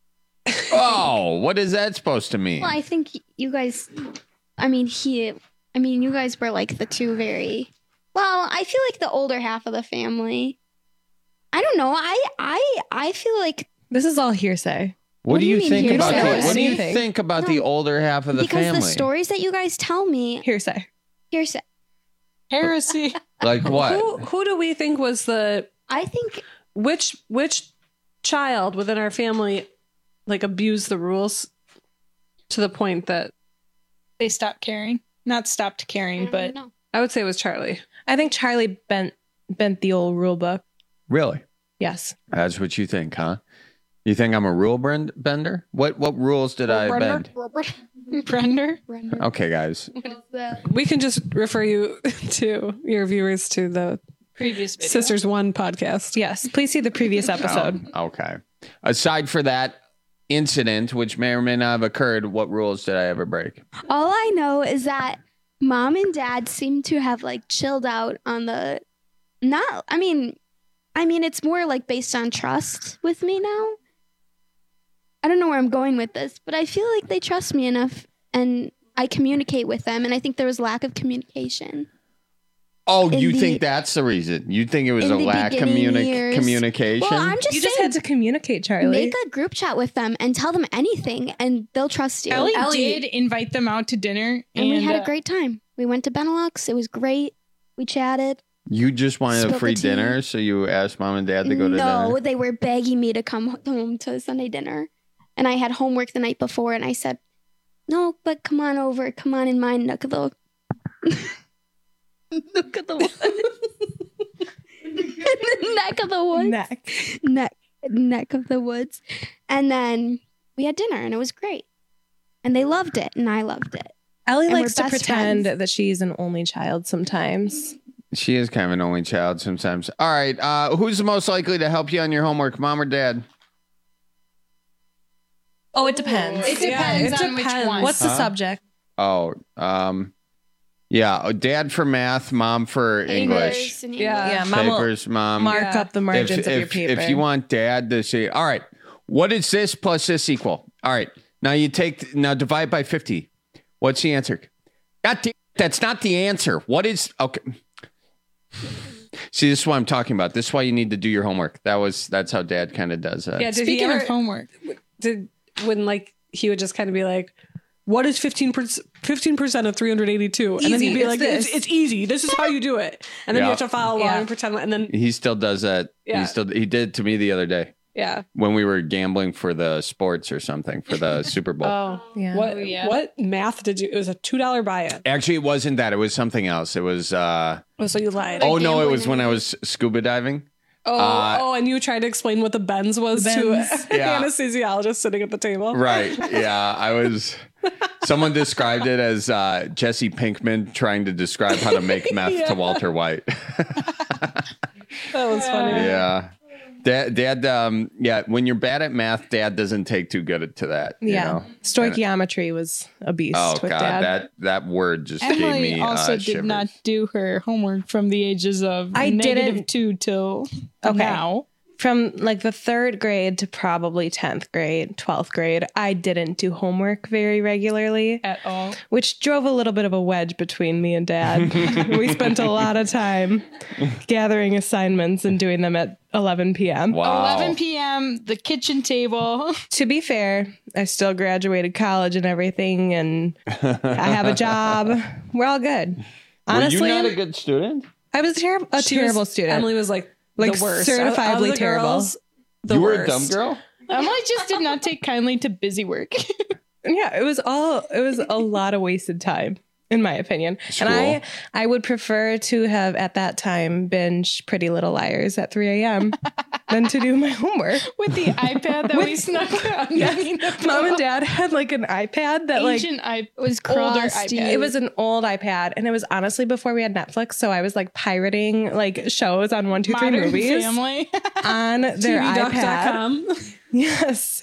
Oh, what is that supposed to mean? Well, I think you guys. I mean, he. I mean, you guys were like the two very. Well, I feel like the older half of the family. I don't know. I I I feel like This is all hearsay. What, What do do you, you mean think about hearsay? the, what do you Anything. think about the older half of the because family? the stories that you guys tell me. Hearsay. Hearsay. Heresy. Like what? Who who do we think was the I think which which child within our family like abused the rules to the point that They stopped caring. Not stopped caring, but no. I would say it was Charlie. I think Charlie bent bent the old rule book. Really? Yes. That's what you think, huh? You think I'm a rule brand bender? What what rules did I bend? Brender. Okay, guys. What is that? We can just refer you to your viewers to the Previous video. Sisters One podcast. Yes, please see the previous episode. Oh, okay. Aside for that incident, which may or may not have occurred, what rules did I ever break? All I know is that mom and dad seem to have like chilled out on the not I mean I mean it's more like based on trust with me now. I don't know where I'm going with this, but I feel like they trust me enough and I communicate with them, and I think there was lack of communication. Oh, In you the- think that's the reason? You think it was in a the lack of beginning communi- years. communication? Well, I'm just You saying, just had to communicate, Charlie. make a group chat with them and tell them anything, and they'll trust you. Ellie, did invite them out to dinner, and, and, we had uh, a great time. We went to Benelux. It was great. We chatted. You just wanted Spill a the free tea. dinner, so you asked mom and dad to go to no, dinner? they were begging me to come home to Sunday dinner. And I had homework the night before, and I said, no, but come on over. Come on in my neck of the... Look at the woods. neck of the woods. Neck. Neck. Neck of the woods. And then we had dinner, and it was great. And they loved it, and I loved it. Ellie And we're likes to best pretend friends. that she's an only child sometimes. She is kind of an only child sometimes. All right. Uh, who's the most likely to help you on your homework, mom or dad? Oh, it depends. It depends on which one. What's the Huh? subject? Oh, um, yeah. oh, Dad for math, mom for English. and Yeah, yeah. Mom will Papers, mom. mark Yeah. up the margins if, of your if, paper. if you want dad to say, all right, what is this plus this equal? All right. Now you take, now divide by fifty. What's the answer? God damn, that's not the answer. What is, okay. See, this is what I'm talking about. This is why you need to do your homework. That was, that's how dad kind of does that. Yeah. Did Speaking he ever, of homework, did when like he would just kind of be like, what is fifteen percent fifteen percent of three hundred eighty-two? And then Easy, he'd be it's like, this. it's, it's easy. This is how you do it. And then Yeah. you have to follow along Yeah. and pretend. And then, He still does that. Yeah. He still, he did it to me the other day yeah. when we were gambling for the sports or something for the Super Bowl. Oh, Yeah. What, Oh, yeah. what math did you, it was a two dollar buy-in. Actually, it wasn't that. It was something else. It was, uh, Oh, so you lied. oh no, it gambling was when I was scuba diving. Oh, Uh, oh, and you tried to explain what the Benz was The to Benz. an Yeah. anesthesiologist sitting at the table. Right. Yeah. I was, someone described it as uh, Jesse Pinkman trying to describe how to make meth Yeah. to Walter White. That was funny. Yeah. Dad, dad, um, yeah, when you're bad at math, dad doesn't take too good to that. You Yeah. know? Stoichiometry was a beast Oh, with God. Dad. That, that word just gave Emily me also uh, did shivers. not do her homework from the ages of I negative didn't- two till Okay. now. From like the third grade to probably tenth grade, twelfth grade, I didn't do homework very regularly, At all. which drove a little bit of a wedge between me and Dad. We spent a lot of time gathering assignments and doing them at eleven p.m. Wow. eleven p.m., the kitchen table. To be fair, I still graduated college and everything, and I have a job. We're all good. Honestly, Were you not a good student? I was ter- a She terrible was- student. Emily was like, Like, the worst. certifiably Of the terrible. girls, the you were worst. a dumb girl? Emily just did not take kindly to busy work. Yeah, it was all it was a lot of wasted time, in my opinion. School. And I I would prefer to have at that time binge Pretty Little Liars at three a.m. than to do my homework. With the iPad that we snuck out. Yes. Mom and Dad had like an iPad that like Ancient i- It was older crusty. iPad. it was an old iPad, and it was honestly before we had Netflix, so I was like pirating like shows on one two three Modern movies Family. on their T V doc dot iPad. com. Yes.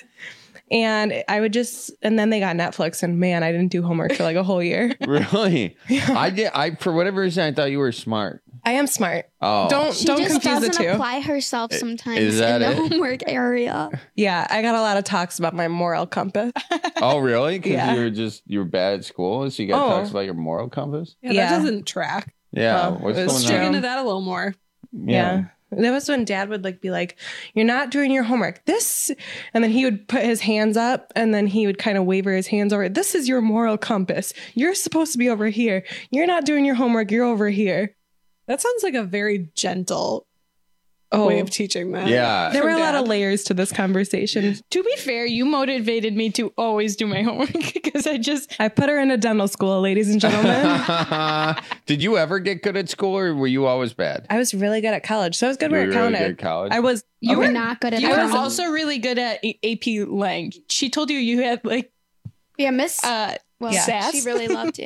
And I would just, and then they got Netflix, and man, I didn't do homework for like a whole year. Really? I did. I for whatever reason I thought you were smart. I am smart. Oh, Don't She don't just confuse the doesn't two. apply herself sometimes is that in the it? homework area. Yeah, I got a lot of talks about my moral compass. oh, really? Because Yeah. you were just you were bad at school, so you got Oh. talks about your moral compass. Yeah, Yeah. that doesn't track. Yeah, Oh, what's it was going Let's dig on? into that a little more. Yeah. That was when Dad would like be like, "You're not doing your homework." This, and then he would put his hands up, and then he would kind of waver his hands over. This is your moral compass. You're supposed to be over here. You're not doing your homework. You're over here. That sounds like a very gentle Oh, way of teaching that. Yeah. there were a lot Dad. of layers to this conversation. To be fair, you motivated me to always do my homework because I just I put her in a dental school, ladies and gentlemen. Did you ever get good at school, or were you always bad? I was really good at college, so I was good You where were it really counted. good at college? I was. You okay. were not good at you were accounting. also really good at A- AP Lang. She told you you had like Yeah, Miss. uh well, yeah. sass. she really loved you.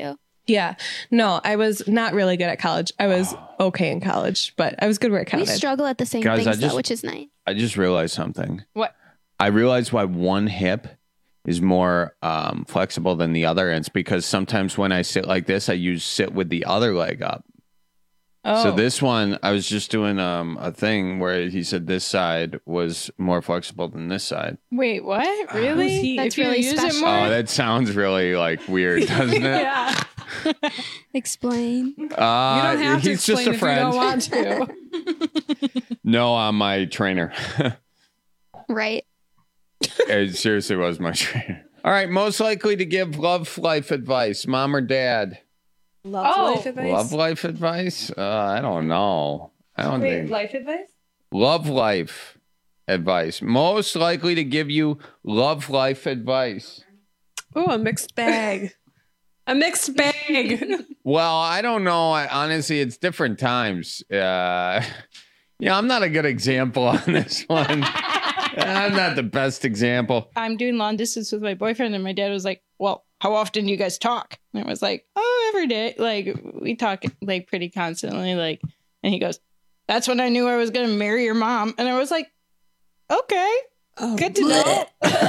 Yeah. No, I was not really good at college. I was okay in college, but I was good where it We counted. struggle at the same Guys, I things, just- though, which is nice. I just realized something. What? I realized why one hip is more um, flexible than the other. And it's because sometimes when I sit like this, I use sit with the other leg up. Oh. So this one, I was just doing um, a thing where he said this side was more flexible than this side. Wait, what? Really? That's if you really use special. it more? Oh, that sounds really like weird, doesn't it? Yeah. Explain. Uh, You don't have to he's just explain a if friend. you don't want to. No, I'm my trainer. Right. It seriously was my trainer. All right, most likely to give love life advice, mom or dad? Love Oh. life advice. Love life advice? Uh, I don't know. I don't Wait, think. life advice? Love life advice. Most likely to give you love life advice. Oh, a mixed bag. A mixed bag. Well, I don't know. I, honestly, it's different times. Uh, yeah, I'm not a good example on this one. I'm not the best example. I'm doing long distance with my boyfriend, and my dad was like, well, how often do you guys talk? And I was like, oh, every day. Like, we talk like pretty constantly. Like, and he goes, that's when I knew I was going to marry your mom. And I was like, okay, Oh, good to know.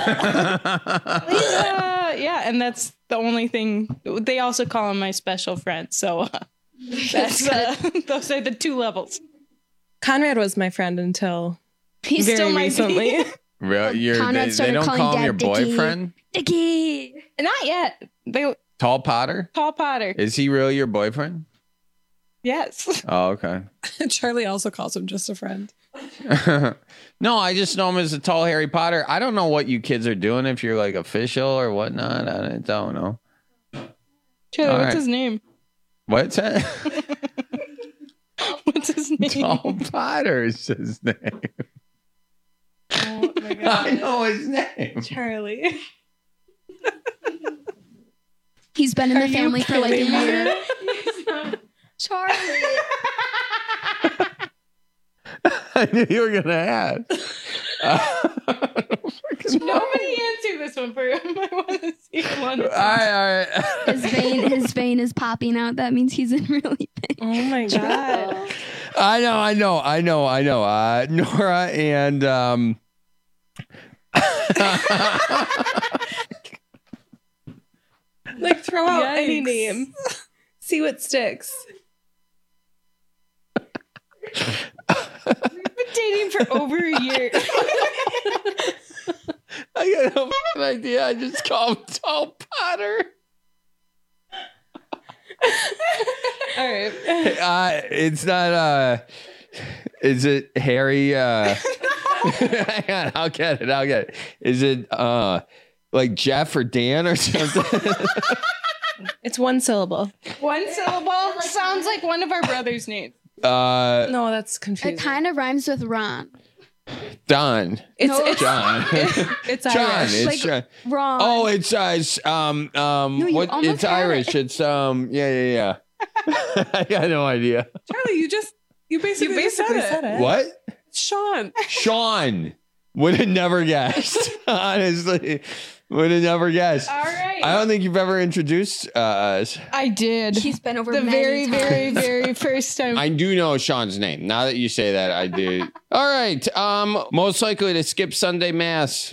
uh, yeah, and that's the only thing. They also call him my special friend. So uh, that's uh, those are the two levels. Conrad was my friend until He's very still my recently. Really? You're, Conrad they, they started don't calling call him Dad your Dickie. boyfriend? Dickie. Not yet. They Tall Potter? Paul Potter. Is he really your boyfriend? Yes. Oh, okay. Charlie also calls him just a friend. No, I just know him as a tall Harry Potter. I don't know what you kids are doing, if you're like official or whatnot. I don't know. Charlie, All what's right. his name? What's that? What's his name? Tall Potter is his name. Oh my god. I know his name. Charlie. He's been in Are the you family for like a kidding me? year. Charlie. I knew you were going to ask. Nobody answer this one for him. I want to see one. All right, all right. His vein, his vein is popping out. That means he's in really pain. Oh my god. I know, I know, I know, I know. Uh, Nora and um, Like throw out any Yikes. name. See what sticks. We've been dating for over a year. I got no f***ing idea. I just call him Tall Potter. All right. Uh, it's not. Uh, is it Harry? Uh, hang on, I'll get it. I'll get it. Is it uh, like Jeff or Dan or something? It's one syllable. One syllable sounds like one of our brothers' names. Uh, No, that's It confusing. kind of rhymes with Ron. Don. It's, No. it's John. it's John. Irish. It's Like John. Ron. Oh, it's uh, it's, um um No, you what? almost It's had Irish. it. It's um yeah yeah yeah. I got no idea. Charlie, you just you basically, You basically just said it. What? Sean. Sean would have never guessed. Honestly, would have never guessed. All right. I don't think you've ever introduced uh, us. I did. He's been over the many very, times. very, very first time. I do know Sean's name. Now that you say that, I do. All right. Um, most likely to skip Sunday mass.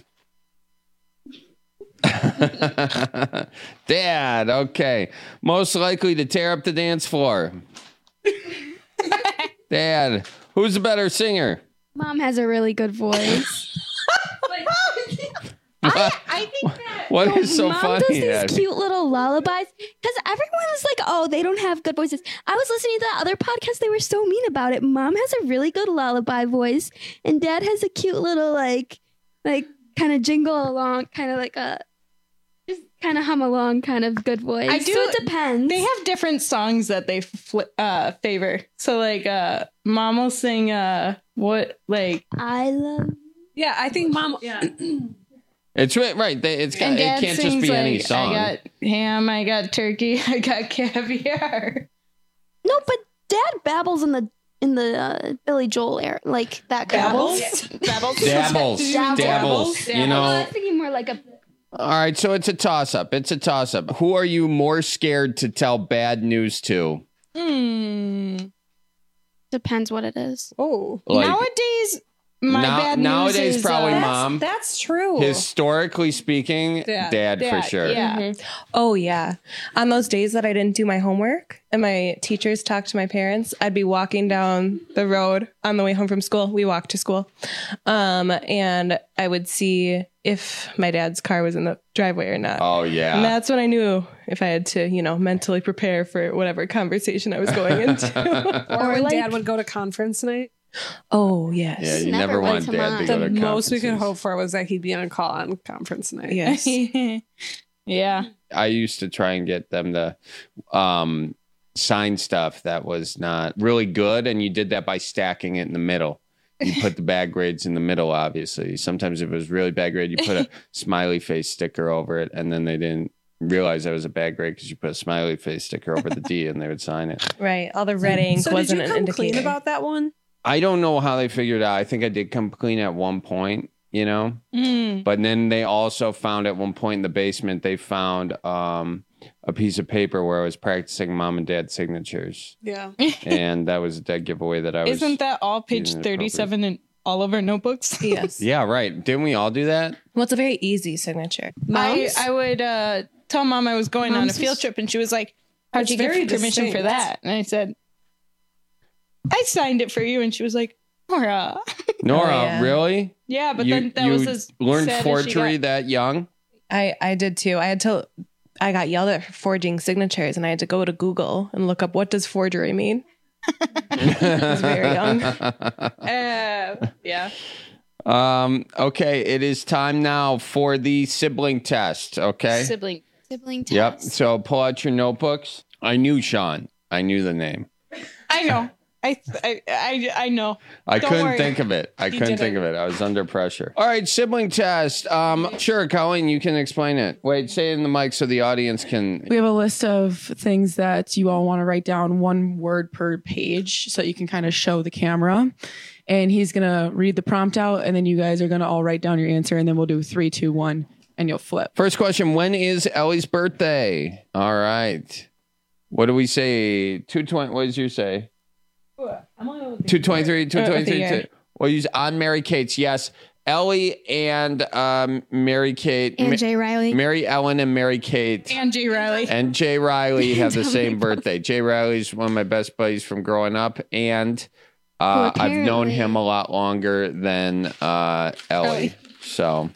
Dad. Okay. Most likely to tear up the dance floor. Dad. Who's the better singer? Mom has a really good voice. What, I think that what is so Mom funny? does these Dad? cute little lullabies because everyone was like, "Oh, they don't have good voices." I was listening to that other podcast; they were so mean about it. Mom has a really good lullaby voice, and Dad has a cute little like, like kind of jingle along, kind of like a, just kind of hum along, kind of good voice. I do- So it depends. they have different songs that they fl- uh, favor. So like, uh, Mom will sing, uh, what like I love. Yeah, I think mom. Yeah. It's right. Right. They, it's got, And it Dad can't just sings be like, any song. I got ham, I got turkey, I got caviar. No, but Dad babbles in the in the uh, Billy Joel era, like that kind Babbles? of Babbles? Dabbles. Dabbles. Dabbles. You I know. was thinking more like a. All right, so it's a toss-up. It's a toss-up. Who are you more scared to tell bad news to? Hmm. Depends what it is. Oh. Like- nowadays, my Now- bad news nowadays, is, probably uh, mom. That's true. Historically speaking, Dad. dad, for sure. Mhm. Oh, yeah. On those days that I didn't do my homework and my teachers talked to my parents, I'd be walking down the road on the way home from school. We walked to school. Um, and I would see if my dad's car was in the driveway or not. Oh, yeah. And that's when I knew if I had to, you know, mentally prepare for whatever conversation I was going into. Or when dad would go to conference night. Oh, yes. Yeah, you never, want dad to go The to most we could conferences. hope for was that he'd be on a call on conference night. Yes. Yeah. I used to try and get them to um, sign stuff that was not really good, and you did that by stacking it in the middle. You put the bad grades in the middle, obviously. Sometimes if it was really bad grade, you put a smiley face sticker over it, and then they didn't realize that was a bad grade because you put a smiley face sticker over the D, and they would sign it. Right. All the red ink So wasn't did you an come clean indicator. about that one? I don't know how they figured it out. I think I did come clean at one point, you know? Mm. But then they also found at one point in the basement, they found um, a piece of paper where I was practicing mom and dad's signatures. Yeah. And that was a dead giveaway that I was. Isn't that all page using it thirty-seven in all of our notebooks? Yes. Yeah, right. Didn't we all do that? Well, it's a very easy signature. I, Moms? I would uh, tell mom I was going on a Moms field is- trip, and she was like, "How'd It's you get very permission for distinct. that?" And I said, "I signed it for you." And she was like, "Nora." Nora, Oh, yeah. really? Yeah, but you, then that you was as learned sad as she forgery got. that young? I, I did too. I had to, I got yelled at for forging signatures and I had to go to Google and look up what does forgery mean. I was very young. Uh, yeah. Um, okay, it is time now for the sibling test, okay? Sibling. Sibling test. Yep. So pull out your notebooks. I knew Sean. I knew the name. I know. I I I, I know. I Don't couldn't worry. think of it. I You couldn't did think it. of it. I was under pressure. All right, sibling test. Um, sure, Colleen, you can explain it. Wait, say it in the mic so the audience can. We have a list of things that you all want to write down, one word per page, so you can kind of show the camera. And he's going to read the prompt out, and then you guys are going to all write down your answer, and then we'll do three, two, one, and you'll flip. First question: when is Ellie's birthday? All right. What do we say? Two twenty. What did you say? Two twenty three. Two twenty three. Well, use on Mary Kate's. Yes, Ellie and um, Mary Kate And Ma- Jay Riley. Mary Ellen and Mary Kate. And Jay Riley. And Jay Riley have the Tell same me birthday. Jay Riley's one of my best buddies from growing up, and uh, Who I've known apparently- him a lot longer than uh, Ellie. Ellie. So,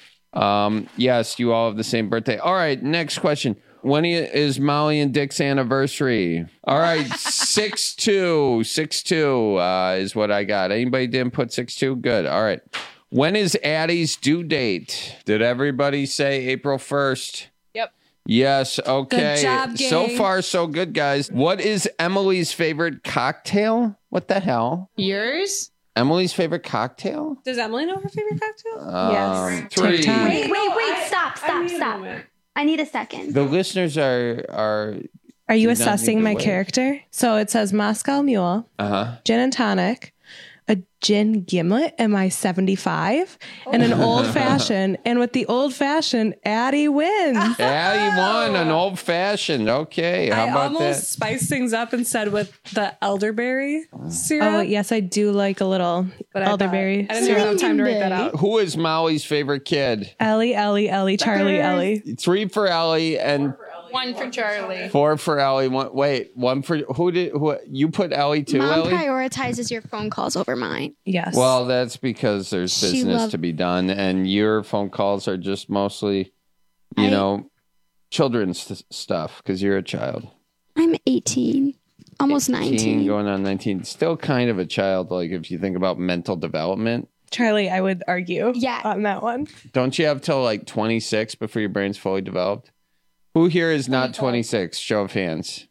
um, yes, you all have the same birthday. All right, next question. When is Molly and Dick's anniversary? All right, six two. six two uh, is what I got. Anybody didn't put six two? Good. All right. When is Addie's due date? Did everybody say April first? Yep. Yes. Okay. Good job, so gang. far, so good, guys. What is Emily's favorite cocktail? What the hell? Yours? Emily's favorite cocktail? Does Emily know her favorite cocktail? Um, Three. TikTok. Wait, wait, wait. Stop, stop, stop. I need a second. The listeners are are. Are you do not need assessing to my wait. character? So it says Moscow Mule, Uh huh. gin and tonic, a gin gimlet, am I seventy-five? And an old fashioned. And with the old fashioned, Addie wins. Addie won an old fashioned. Okay. How I about almost that? spiced things up and said with the elderberry syrup. Oh, yes, I do like a little But I thought- elderberry. I didn't even have time to write that out. Who is Molly's favorite kid? Ellie, Ellie, Ellie, Charlie, Ellie. Three for Ellie and One for Charlie. four for Ellie. One, wait, one for who did who? You put Ellie too, Mom Ellie? prioritizes your phone calls over mine. Yes. Well, that's because there's She business loved- to be done, and your phone calls are just mostly, you I- know, children's st- stuff because you're a child. I'm eighteen, almost eighteen, nineteen. going on nineteen. Still kind of a child, like if you think about mental development. Charlie, I would argue Yeah. on that one. Don't you have till like twenty-six before your brain's fully developed? Who here is not twenty-six? Show of hands.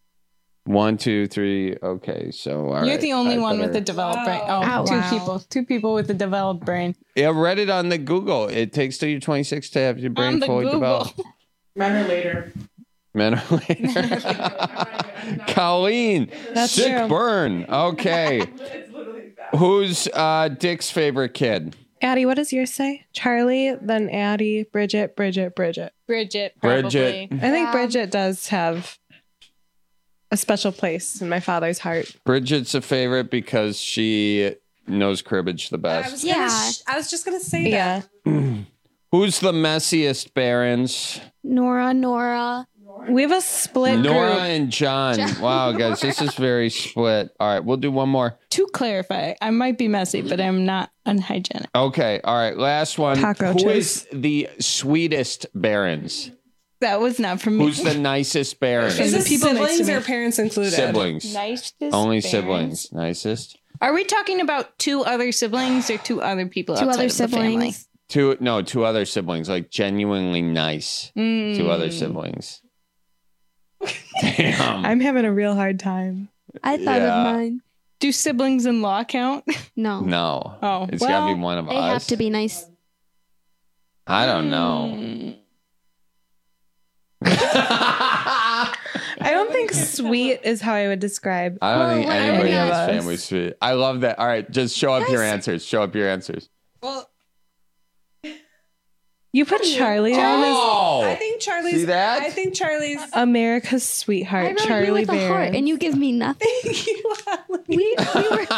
One, two, three. Okay, so all You're right. the only I one with better- the developed brain. Oh, Ow. two Wow. people. Two people with the developed brain. Yeah, read it on the Google. It takes till you're twenty-six to have your brain On the fully Google. developed. Met her later. Men are later. Colleen, That's sick true. burn. Okay. Who's uh, Dick's favorite kid? Addie, what does yours say? Charlie, then Addie, Bridget, Bridget, Bridget. Bridget, Bridget. probably. I think Yeah. Bridget does have a special place in my father's heart. Bridget's a favorite because she knows cribbage the I best. was, gonna sh- I was just gonna say Yeah. that. Who's the messiest, Barons? Nora, Nora. We have a split Nora group. and John. John. Wow, guys, this is very split. All right, we'll do one more. To clarify, I might be messy, but I'm not unhygienic. Okay, all right, last one. Taco Who choice. is the sweetest Barons? That was not from me. Who's the nicest Barons? Is this people next to siblings me. or parents included? Siblings. Nicest Only Barons. siblings. Nicest. Are we talking about two other siblings or two other people Two outside other of the family? siblings. Two, no, two other siblings, like genuinely nice. Mm. Two other siblings. Damn. I'm having a real hard time. I thought Yeah. of mine. Do siblings in law count? No. No. Oh, It's well, gotta be one of They us. have to be nice. I don't know. Mm. I don't think sweet is how I would describe. I don't think Well, anybody any in of this us. family sweet. I love that. All right, just show up your answers. Show up your answers. Well, You put Charlie down Oh! as I think Charlie's. See that? I think Charlie's. America's I sweetheart, wrote Charlie you with a Bear. heart, and you give me nothing. we, we were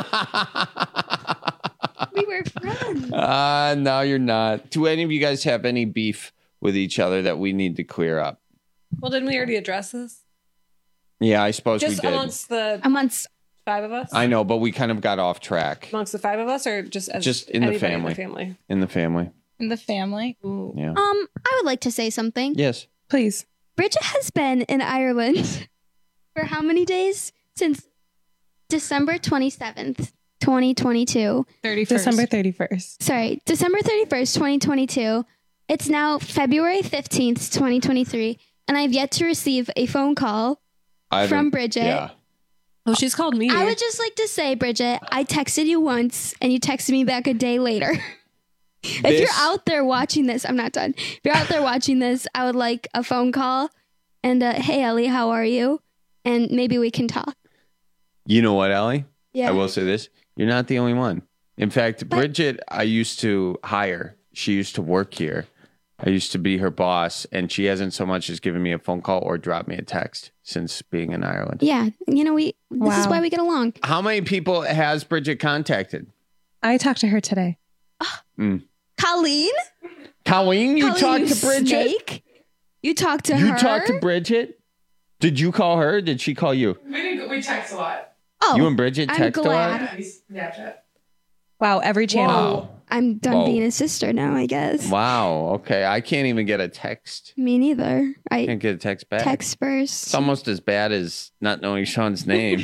we were friends. Uh, no, you're not. Do any of you guys have any beef with each other that we need to clear up? Well, didn't we already address this? Yeah, I suppose Just we did. amongst the amongst five of us. I know, but we kind of got off track. Amongst the five of us, or just as Just in the anybody family. In the family. In the family. In the family? Ooh. Yeah. Um, I would like to say something. Yes. Please. Bridget has been in Ireland for how many days? Since December twenty-seventh, twenty twenty-two. thirty-first. December thirty-first. Sorry, December thirty-first, twenty twenty-two. It's now February fifteenth, twenty twenty-three, and I've yet to receive a phone call I from haven't- Bridget. Yeah. Oh, she's called me. I would just like to say, Bridget, I texted you once and you texted me back a day later. If This- you're out there watching this, I'm not done. If you're out there watching this, I would like a phone call and, uh, hey, Ellie, how are you? And maybe we can talk. You know what, Ellie? Yeah. I will say this. You're not the only one. In fact, Bridget, I used to hire. She used to work here. I used to be her boss, and she hasn't so much as given me a phone call or dropped me a text since being in Ireland. Yeah, you know, we. This is Wow. why we get along. How many people has Bridget contacted? I talked to her today. Mm. Colleen? Colleen, you Colleen, talked you to Bridget? snake? You talked to You her? talked to Bridget? Did you call her? Did she call you? We did, we text a lot. Oh, You and Bridget I'm text a glad. lot? We Snapchat. Wow, every channel. Wow. I'm done Whoa. being a sister now, I guess. Wow. Okay. I can't even get a text. Me neither. I Can't get a text back. text first. It's almost as bad as not knowing Sean's name.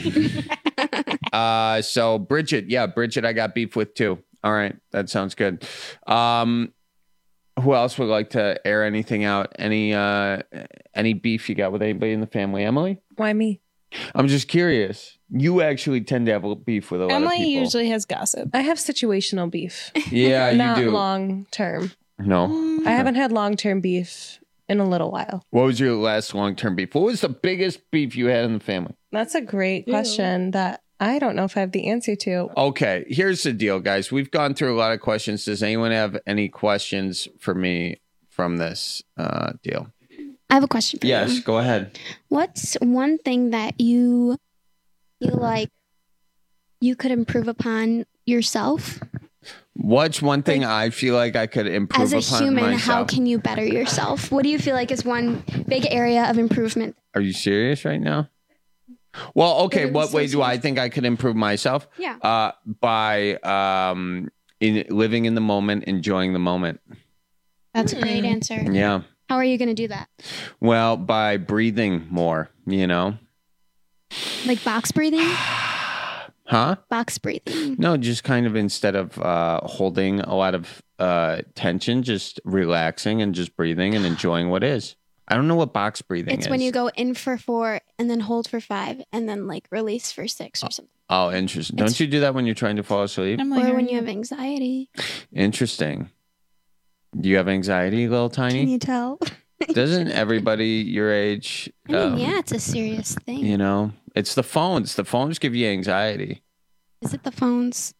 uh, so Bridget, yeah, Bridget, I got beef with too. All right, that sounds good. Um, who else would like to air anything out? Any uh, any beef you got with anybody in the family? Emily? Why me? I'm just curious. You actually tend to have beef with a lot of Emily people. usually has gossip. I have situational beef. Yeah, you Not do. long term. No. I haven't had long term beef in a little while. What was your last long-term beef? What was the biggest beef you had in the family? That's a great question that I don't know if I have the answer to. Okay, here's the deal, guys. We've gone through a lot of questions. Does anyone have any questions for me from this uh, deal? I have a question for you. Yes, go ahead. What's one thing that you feel like you could improve upon yourself? What's one thing I feel like I could improve As a upon human, myself? how can you better yourself? What do you feel like is one big area of improvement? Are you serious right now? Well, okay. What way do I think I could improve myself? Yeah. Uh, by um, in living in the moment, enjoying the moment. That's a great answer. Yeah. How are you going to do that? Well, by breathing more. You know. Like box breathing? Huh? Box breathing. No, just kind of instead of uh, holding a lot of uh, tension, just relaxing and just breathing and enjoying what is. I don't know what box breathing It's is. when you go in for four and then hold for five and then like release for six or something. Oh, interesting. Don't you do that when you're trying to fall asleep? Or when you have anxiety. Interesting. Do you have anxiety, little Can tiny? you tell? Doesn't everybody your age? I mean, um, yeah, it's a serious thing. You know, it's the phones. The phones give you anxiety. Is it the phones?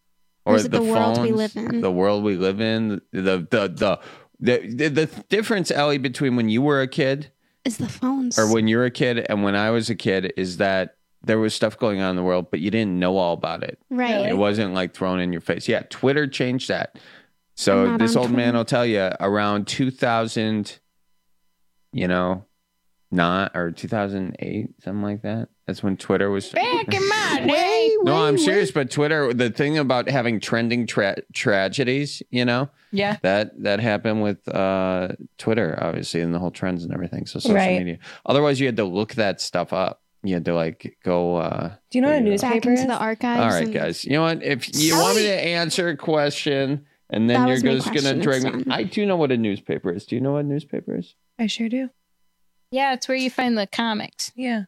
or, Or is it the, the world we phones, live in? the world we live in, the the the the, the, the difference, Ellie, between when you were a kid Is the phones. or when you're a kid and when I was a kid is that there was stuff going on in the world, but you didn't know all about it. Right. It wasn't like thrown in your face. Yeah, Twitter changed that. I'm So not this on old man Twitter. will tell you around two thousand, you know, not or two thousand eight, something like that. That's when Twitter was. Back in my day. No, I'm serious. But Twitter, the thing about having trending tra- tragedies, you know, Yeah. that that happened with uh, Twitter, obviously, and the whole trends and everything. So social Right. media. Otherwise, you had to look that stuff up. You had to like go. Uh, Do you know what a figure it out. newspaper Back into is? the archives. All right, and- guys. You know what? If you want me to answer a question and then That you're was my just going to question, drag it's me. I do know what a newspaper is. Do you know what a newspaper is? I sure do. Yeah, it's where you find the comics. Yeah.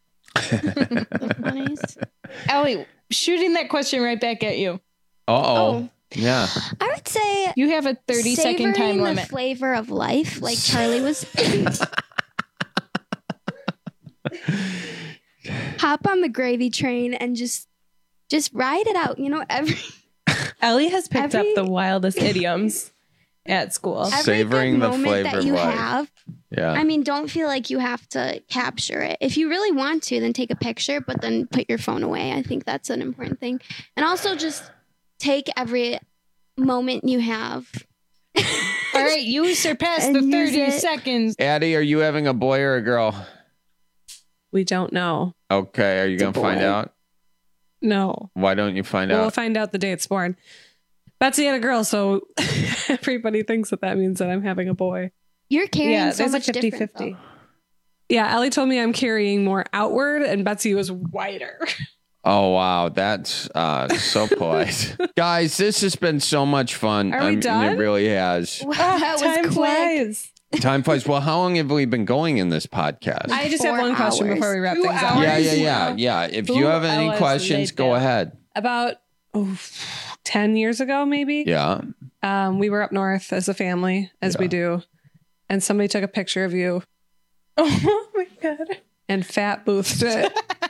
Ellie, shooting that question right back at you. Uh-oh. Yeah. I would say You have a thirty second time savoring limit. the flavor of life, like Charlie was. Hop on the gravy train and just, just ride it out. You know, every Ellie has picked Every- up the wildest idioms at school. every Savoring good the moment flavor that of you life. have. Yeah. I mean, don't feel like you have to capture it. If you really want to, then take a picture, but then put your phone away. I think that's an important thing. And also just take every moment you have. All right, you surpassed And the use thirty it. seconds. Addie, are you having a boy or a girl? We don't know. Okay. Are you going to find boy. out? No. Why don't you find We'll out? find out the day it's born. Betsy had a girl, so everybody thinks that that means that I'm having a boy. You're carrying Yeah, so there's a much fifty different. fifty. though. Yeah, Ellie told me I'm carrying more outward, and Betsy was wider. Oh, wow. That's uh, so polite. Guys, this has been so much fun. Are we I mean, done? It really has. Wow, that was Time quick. flies. Time flies. Well, how long have we been going in this podcast? I just Four have one question hours. before we wrap Two things up. hours. yeah, yeah, yeah, yeah. If you Two have any hours questions, go later. ahead. About oh, ten years ago, maybe. Yeah. Um, we were up north as a family, as we do, and somebody took a picture of you Oh my god. and fat boothed it,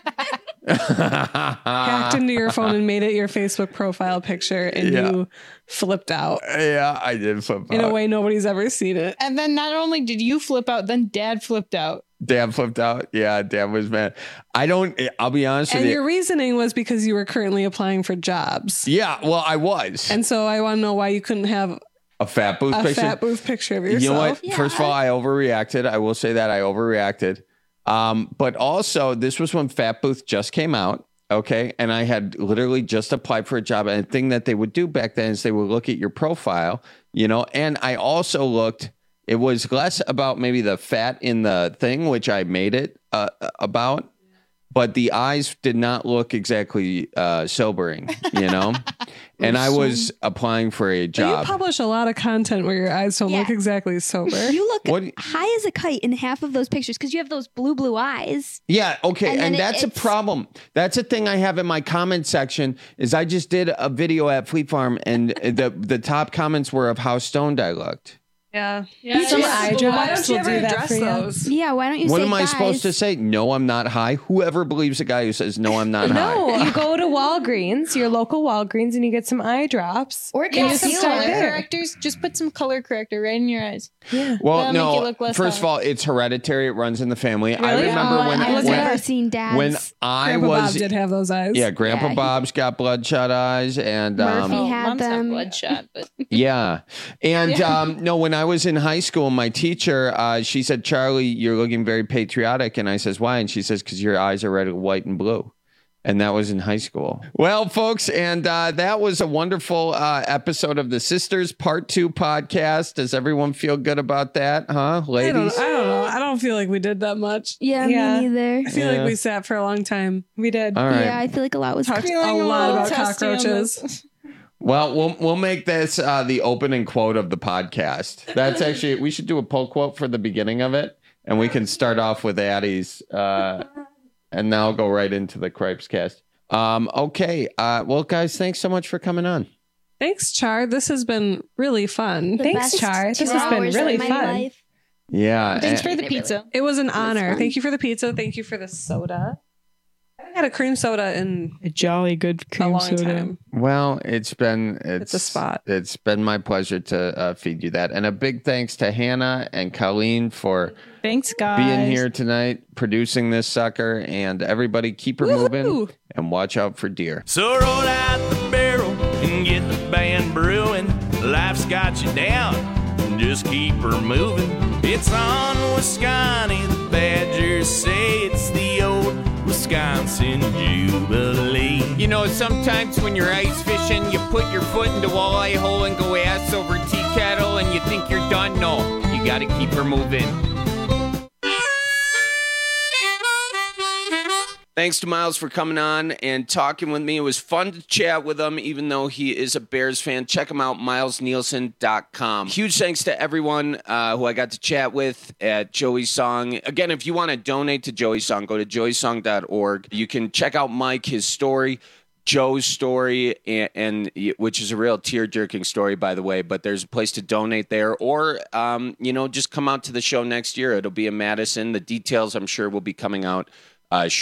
hacked into your phone, and made it your Facebook profile picture, and Yeah. you flipped out Yeah, I did flip in a out. way nobody's ever seen it. And then not only did you flip out, then Dad flipped out. Dad flipped out. Yeah, Dad was mad. I don't, I'll be honest And with your you. reasoning was because you were currently applying for jobs. Yeah, well, I was. And so I want to know why you couldn't have A fat booth a picture. fat booth picture of yourself. You know what? First of all, I overreacted. I will say that I overreacted. Um, but also, this was when Fat Booth just came out. Okay. And I had literally just applied for a job. And the thing that they would do back then is they would look at your profile, you know, and I also looked, it was less about maybe the fat in the thing, which I made it uh, about. But the eyes did not look exactly uh, sobering, you know? And I was applying for a But you job. publish a lot of content where your eyes don't Yeah. look exactly sober. You look What- high as a kite in half of those pictures because you have those blue, blue eyes. Yeah, okay, And and, then it- that's a it's- problem. That's a thing I have in my comment section. Is I just did a video at Fleet Farm, and the the top comments were of how stoned I looked. Yeah. Yeah, some eye Why drops don't you will ever do that address for you. those? Yeah, why don't you What say am I guys? supposed to say? No, I'm not high. Whoever believes a guy who says no, I'm not high. No, you go to Walgreens, your local Walgreens, and you get some eye drops. Or Or get some concealer. color correctors. Just put some color corrector right in your eyes. Yeah. Well, That'll make you no. look less First of high. all, it's hereditary. It runs in the family. I Really? remember Oh, when I've when, never seen dads. when I Grandpa was Bob did have those eyes. yeah, Grandpa Yeah, he- Bob's got bloodshot eyes, and um, Murphy had Mom's them. not bloodshot, but Yeah. And Yeah. Um, no, when I was in high school, my teacher, uh, she said, Charlie, you're looking very patriotic. And I says, why? And she says, because your eyes are red, white, and blue. And that was in high school. Well, folks, and uh, that was a wonderful uh, episode of the Sisters Part Two podcast. Does everyone feel good about that, huh, I don't, ladies? I don't know. I don't feel like we did that much. Yeah, Yeah. me neither. I feel Yeah. like we sat for a long time. We did. All right. Yeah, I feel like a lot was. Talked Feeling a a lot little about testy on cockroaches. this. Well, we'll we'll make this uh, the opening quote of the podcast. That's actually, we should do a poll quote for the beginning of it, and we can start off with Addie's, uh, and now go right into the Cripes cast. Um, okay, uh, well, guys, thanks so much for coming on. Thanks, Char. This has been really fun. The Thanks, best Char. This two has been hours really of my fun. life. Yeah, Thanks and- for the pizza. It was an honor. fun. Thank you for the pizza. Thank you for the soda. had a cream soda in a jolly good cream a long soda. time. Well, it's been it's, It's a spot. It's been my pleasure to uh, feed you that, and a big thanks to Hannah and Colleen for Thanks, guys. being here tonight, producing this sucker, and everybody keep her moving and watch out for deer. So roll out the barrel and get the band brewing. Life's got you down, just keep her moving. It's on Wisconsin, the Badgers say it's the old Wisconsin Jubilee. You know, sometimes when you're ice fishing, you put your foot in the walleye hole and go ass over tea kettle and you think you're done. No, you got to keep her moving. Thanks to Miles for coming on and talking with me. It was fun to chat with him, even though he is a Bears fan. Check him out, miles nielsen dot com. Huge thanks to everyone uh, who I got to chat with at Joey Song. Again, if you want to donate to Joey Song, go to joey song dot org. You can check out Mike, his story, Joe's story, and, and which is a real tear-jerking story, by the way, but there's a place to donate there. Or, um, you know, just come out to the show next year. It'll be in Madison. The details, I'm sure, will be coming out uh, shortly.